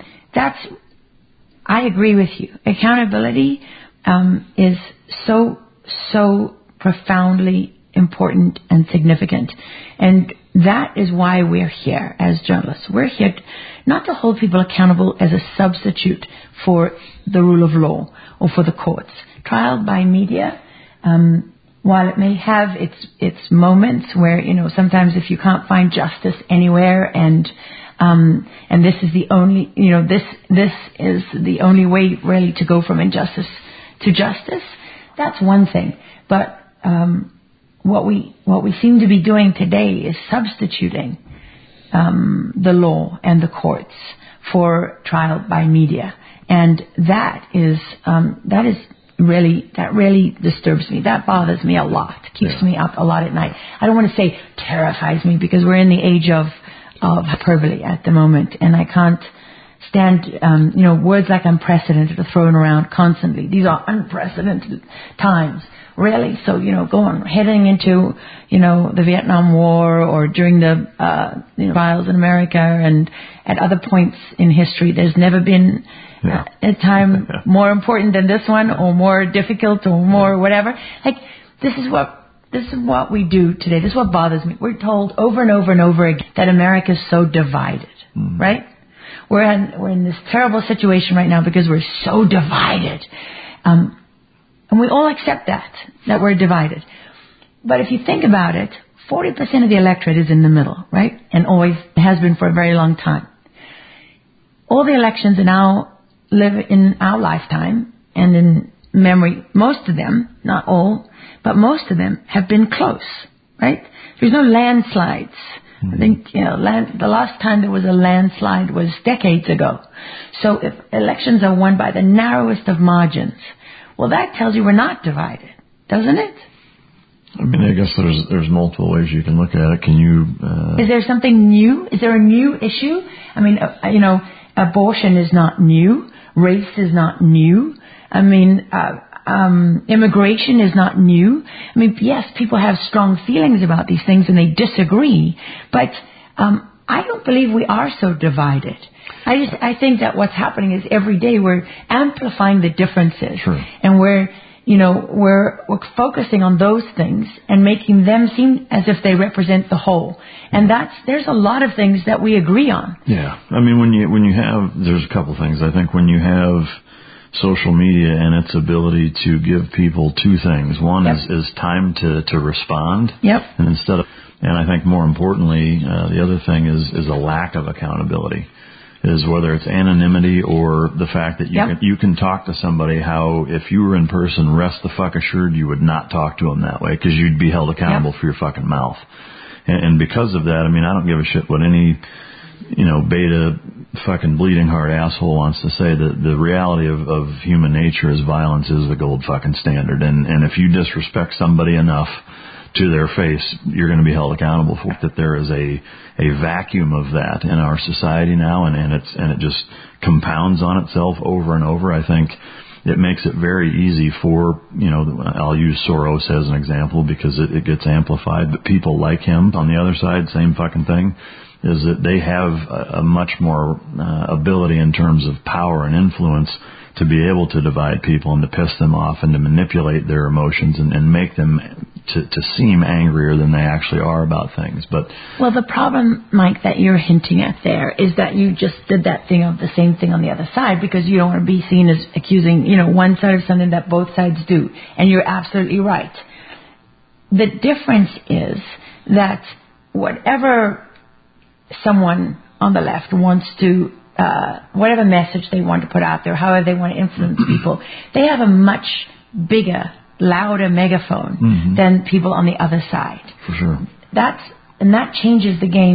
I agree with you. Accountability is so profoundly important and significant. And that is why we're here as journalists. We're here not to hold people accountable as a substitute for the rule of law or for the courts. Trial by media, while it may have its moments where, sometimes if you can't find justice anywhere and this is the only, this is the only way really to go from injustice to justice, that's one thing. But what we seem to be doing today is substituting the law and the courts for trial by media, and that really disturbs me. That bothers me a lot. Keeps me up a lot at night. I don't want to say terrifies me because we're in the age of hyperbole at the moment, and I can't stand, words like unprecedented are thrown around constantly. These are unprecedented times, really. So, heading into, the Vietnam War or during the trials in America and at other points in history, there's never been a time more important than this one or more difficult or more whatever. Like, this is what we do today. This is what bothers me. We're told over and over and over again that America is so divided, right? We're in this terrible situation right now because we're so divided. And we all accept that we're divided. But if you think about it, 40% of the electorate is in the middle, right? And always has been for a very long time. All the elections live in our lifetime and in memory. Most of them, not all, but most of them have been close, right? There's no landslides. I think, the last time there was a landslide was decades ago. So if elections are won by the narrowest of margins, well, that tells you we're not divided, doesn't it? I mean, I guess there's multiple ways you can look at it. Can you... Is there something new? Is there a new issue? I mean, abortion is not new. Race is not new. I mean... immigration is not new. I mean, yes, people have strong feelings about these things and they disagree, but I don't believe we are so divided. I think that what's happening is every day we're amplifying the differences, and we're focusing on those things and making them seem as if they represent the whole. And there's a lot of things that we agree on. Yeah, I mean, when you have, there's a couple things. I think when you have social media and its ability to give people two things. One is time to respond. Yep. And I think more importantly, the other thing is a lack of accountability. Is whether it's anonymity or the fact that you can talk to somebody how if you were in person, rest the fuck assured you would not talk to them that way because you'd be held accountable for your fucking mouth. And because of that, I mean, I don't give a shit what any beta fucking bleeding heart asshole wants to say. That the reality of human nature is violence is the gold fucking standard. And if you disrespect somebody enough to their face, you're going to be held accountable for that. There is a vacuum of that in our society now, and it just compounds on itself over and over. I think it makes it very easy for, I'll use Soros as an example because it gets amplified, but people like him on the other side, same fucking thing, is that they have a much more ability in terms of power and influence to be able to divide people and to piss them off and to manipulate their emotions and make them to seem angrier than they actually are about things. But the problem, Mike, that you're hinting at there is that you just did that thing of the same thing on the other side because you don't want to be seen as accusing, one side of something that both sides do. And you're absolutely right. The difference is that whatever someone on the left wants to, whatever message they want to put out there, however they want to influence people, they have a much bigger, louder megaphone than people on the other side. For sure. That changes the game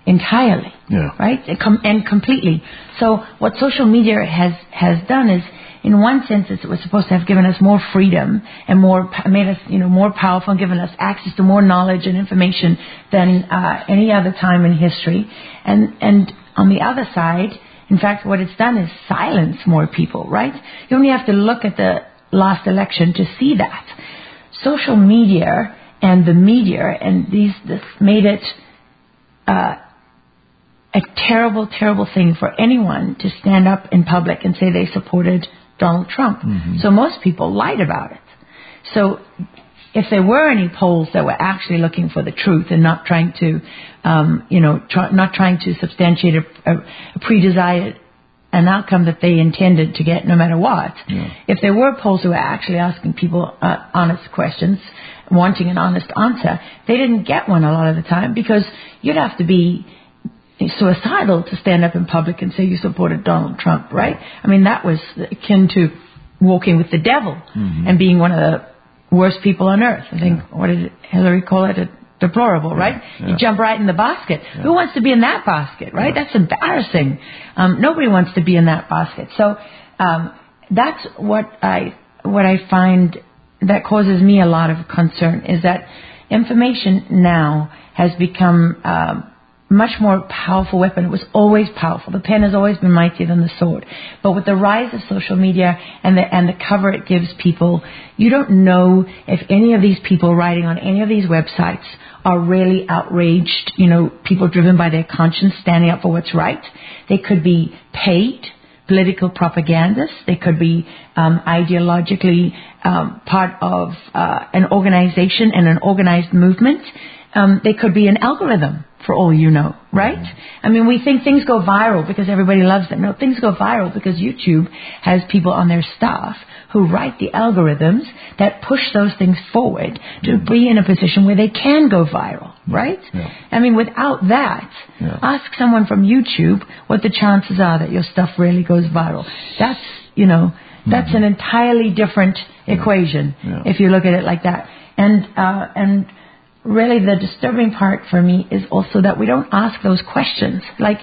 entirely. Yeah. Right? And completely. So what social media has done is, in one sense, it was supposed to have given us more freedom and made us, more powerful and given us access to more knowledge and information than any other time in history. And on the other side, in fact, what it's done is silence more people, right? You only have to look at the last election to see that. Social media and the media and this made it a terrible, terrible thing for anyone to stand up in public and say they supported Donald Trump. Mm-hmm. So most people lied about it. So if there were any polls that were actually looking for the truth and not trying to, not trying to substantiate a pre-desired an outcome that they intended to get no matter what, if there were polls who were actually asking people honest questions, wanting an honest answer, they didn't get one a lot of the time because you'd have to be suicidal to stand up in public and say you supported Donald Trump, right? I mean, that was akin to walking with the devil and being one of the worst people on earth. I think, what did Hillary call it? Deplorable, right? You jump right in the basket. Who wants to be in that basket, right? That's embarrassing. Nobody wants to be in that basket. So that's what I find that causes me a lot of concern, is that information now has become much more powerful weapon. It was always powerful. The pen has always been mightier than the sword. But with the rise of social media and the cover it gives people, you don't know if any of these people writing on any of these websites are really outraged, people driven by their conscience, standing up for what's right. They could be paid political propagandists. They could be ideologically part of an organization and an organized movement. They could be an algorithm, for all you know, right? Mm-hmm. I mean, we think things go viral because everybody loves them. No, things go viral because YouTube has people on their staff who write the algorithms that push those things forward to be in a position where they can go viral, right? Yeah. I mean, without that, ask someone from YouTube what the chances are that your stuff really goes viral. That's, that's an entirely different equation if you look at it like that. And really, the disturbing part for me is also that we don't ask those questions. Like,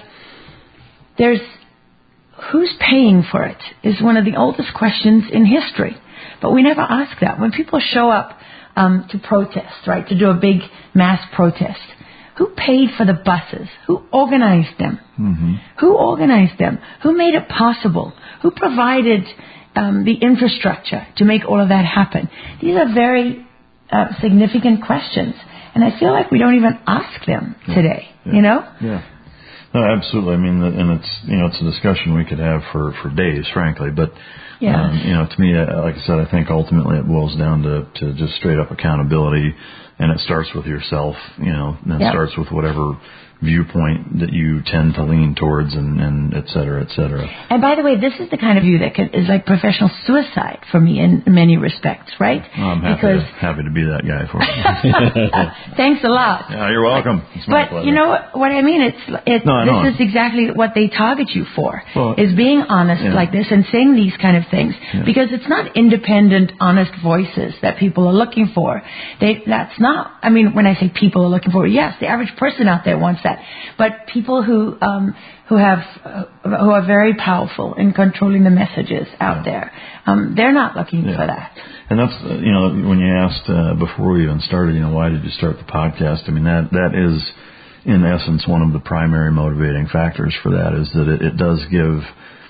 who's paying for it is one of the oldest questions in history. But we never ask that. When people show up to protest, right, to do a big mass protest, who paid for the buses? Who organized them? Mm-hmm. Who organized them? Who made it possible? Who provided the infrastructure to make all of that happen? These are very significant questions, and I feel like we don't even ask them today. Yeah. No, absolutely. I mean, and it's a discussion we could have for days, frankly. But to me, like I said, I think ultimately it boils down to just straight up accountability, and it starts with yourself. And it starts with whatever viewpoint that you tend to lean towards, and et cetera, et cetera. And by the way, this is the kind of view that is like professional suicide for me in many respects, right? Well, I'm happy to be that guy for you. Thanks a lot. Yeah, you're welcome. It's my pleasure. You know what I mean? This is exactly what they target you for, is being honest like this and saying these kind of things. Yeah. Because it's not independent, honest voices that people are looking for. That's not, I mean, when I say people are looking for, yes, the average person out there wants that. But people who are very powerful in controlling the messages out there, they're not looking for that. And that's when you asked before we even started, why did you start the podcast? I mean, that is in essence one of the primary motivating factors for that, is that it does give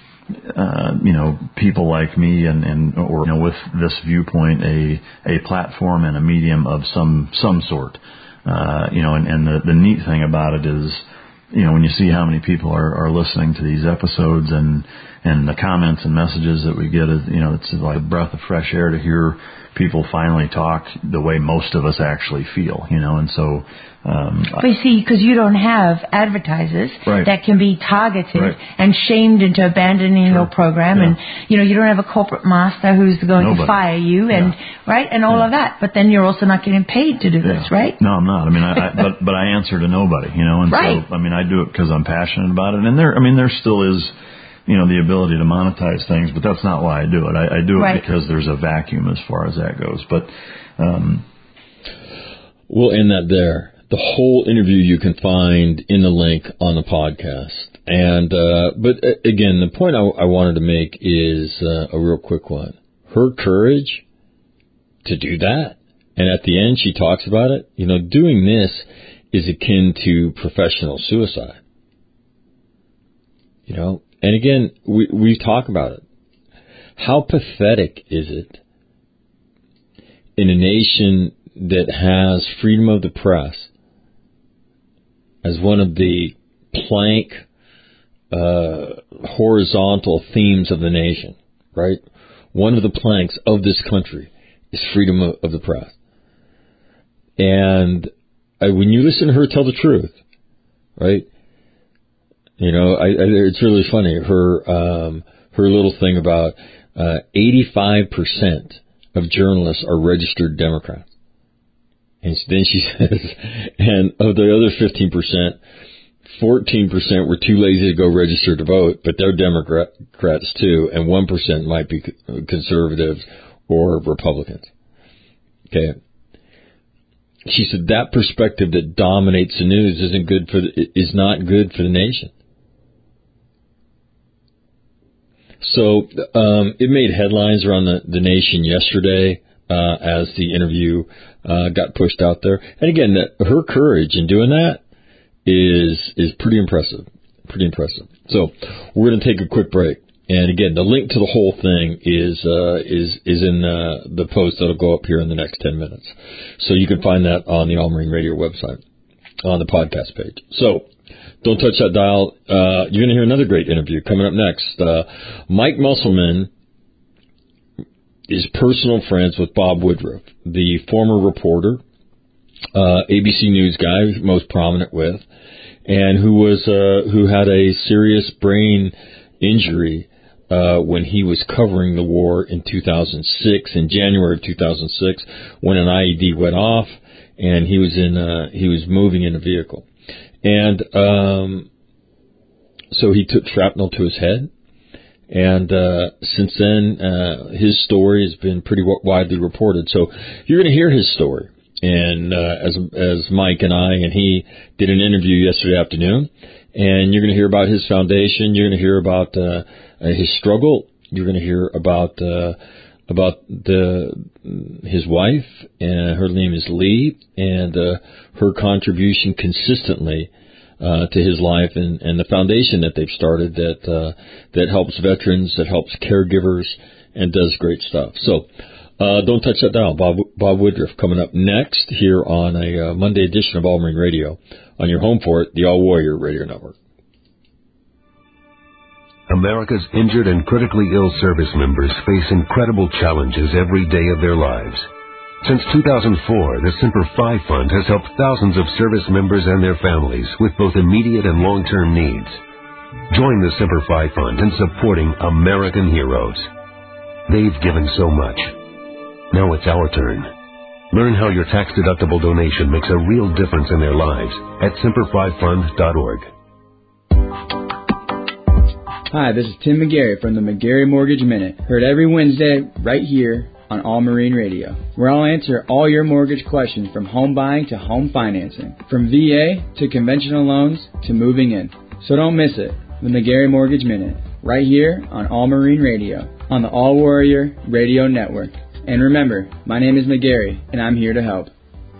people like me and with this viewpoint a platform and a medium of some sort. And the neat thing about it is, when you see how many people are listening to these episodes and the comments and messages that we get, it's like a breath of fresh air to hear people finally talk the way most of us actually feel, and so. But see, because you don't have advertisers that can be targeted and shamed into abandoning your program, and you don't have a corporate master who's going to fire you, and and all of that. But then you're also not getting paid to do this, right? No, I'm not. I mean, but I answer to nobody, and so I mean, I do it because I'm passionate about it, and there still is. The ability to monetize things, but that's not why I do it. I do it because there's a vacuum as far as that goes. But we'll end that there. The whole interview you can find in the link on the podcast. And but again, the point I wanted to make is a real quick one. Her courage to do that, and at the end she talks about it. You know, doing this is akin to professional suicide. You know, and again, we talk about it. How pathetic is it in a nation that has freedom of the press as one of the plank horizontal themes of the nation, right? One of the planks of this country is freedom of the press. And when you listen to her tell the truth, right? You know, it's really funny. Her little thing about 85% of journalists are registered Democrats. And then she says, and of the other 15%, 14% were too lazy to go register to vote, but they're Democrats too, and 1% might be conservatives or Republicans. Okay. She said that perspective that dominates the news is not good for the nation. So it made headlines around the nation yesterday as the interview got pushed out there. And again, her courage in doing that is pretty impressive. Pretty impressive. So we're going to take a quick break. And again, the link to the whole thing is in the post that'll go up here in the next 10 minutes. So you can find that on the All Marine Radio website on the podcast page. So don't touch that dial. You're going to hear another great interview coming up next. Mike Musselman is personal friends with Bob Woodruff, the former reporter, ABC News guy, most prominent with, and who had a serious brain injury when he was covering the war in 2006, in January of 2006, when an IED went off, and he was moving in a vehicle. And so he took shrapnel to his head. And since then, his story has been pretty widely reported. So you're going to hear his story. And as Mike and he did an interview yesterday afternoon, and you're going to hear about his foundation. You're going to hear about his struggle. You're going to hear about his wife, and her name is Lee, and her contribution consistently to his life and the foundation that they've started that helps veterans, that helps caregivers, and does great stuff. So don't touch that dial. Bob Woodruff coming up next here on a Monday edition of All Marine Radio on your home for it, the All Warrior Radio Network. America's injured and critically ill service members face incredible challenges every day of their lives. Since 2004, the Semper Fi Fund has helped thousands of service members and their families with both immediate and long-term needs. Join the Semper Fi Fund in supporting American heroes. They've given so much. Now it's our turn. Learn how your tax-deductible donation makes a real difference in their lives at SemperFiFund.org. Hi, this is Tim McGarry from the McGarry Mortgage Minute. Heard every Wednesday right here on All Marine Radio, where I'll answer all your mortgage questions from home buying to home financing, from VA to conventional loans to moving in. So don't miss it. The McGarry Mortgage Minute, right here on All Marine Radio, on the All Warrior Radio Network. And remember, my name is McGarry, and I'm here to help.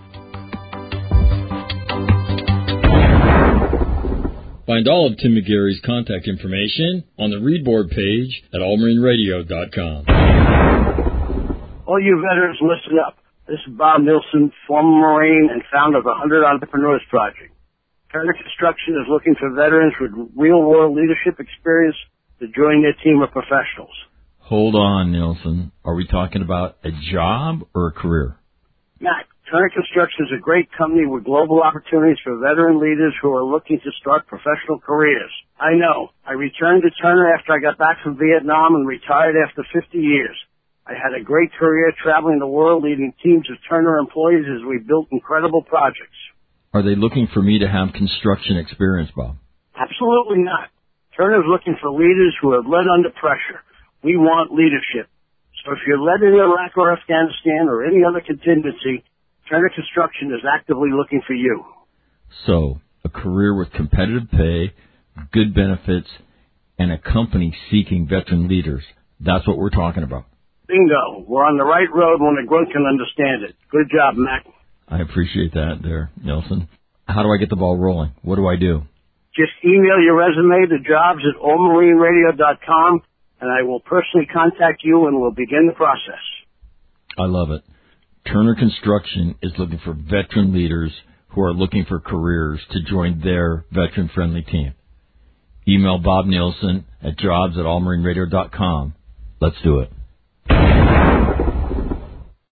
Find all of Tim McGarry's contact information on the Readboard page at allmarineradio.com. All you veterans, listen up. This is Bob Nilsson, former Marine and founder of the 100 Entrepreneurs Project. Turner Construction is looking for veterans with real-world leadership experience to join their team of professionals. Hold on, Nilsson. Are we talking about a job or a career? Matt, Turner Construction is a great company with global opportunities for veteran leaders who are looking to start professional careers. I know. I returned to Turner after I got back from Vietnam and retired after 50 years. I had a great career traveling the world leading teams of Turner employees as we built incredible projects. Are they looking for me to have construction experience, Bob? Absolutely not. Turner is looking for leaders who have led under pressure. We want leadership. So if you're led in Iraq or Afghanistan or any other contingency, Turner Construction is actively looking for you. So, a career with competitive pay, good benefits, and a company seeking veteran leaders. That's what we're talking about. Bingo. We're on the right road when a grunt can understand it. Good job, Mac. I appreciate that there, Nelson. How do I get the ball rolling? What do I do? Just email your resume to jobs@allmarineradio.com, and I will personally contact you and we'll begin the process. I love it. Turner Construction is looking for veteran leaders who are looking for careers to join their veteran-friendly team. Email Bob Nielsen at jobs@allmarineradio.com. Let's do it.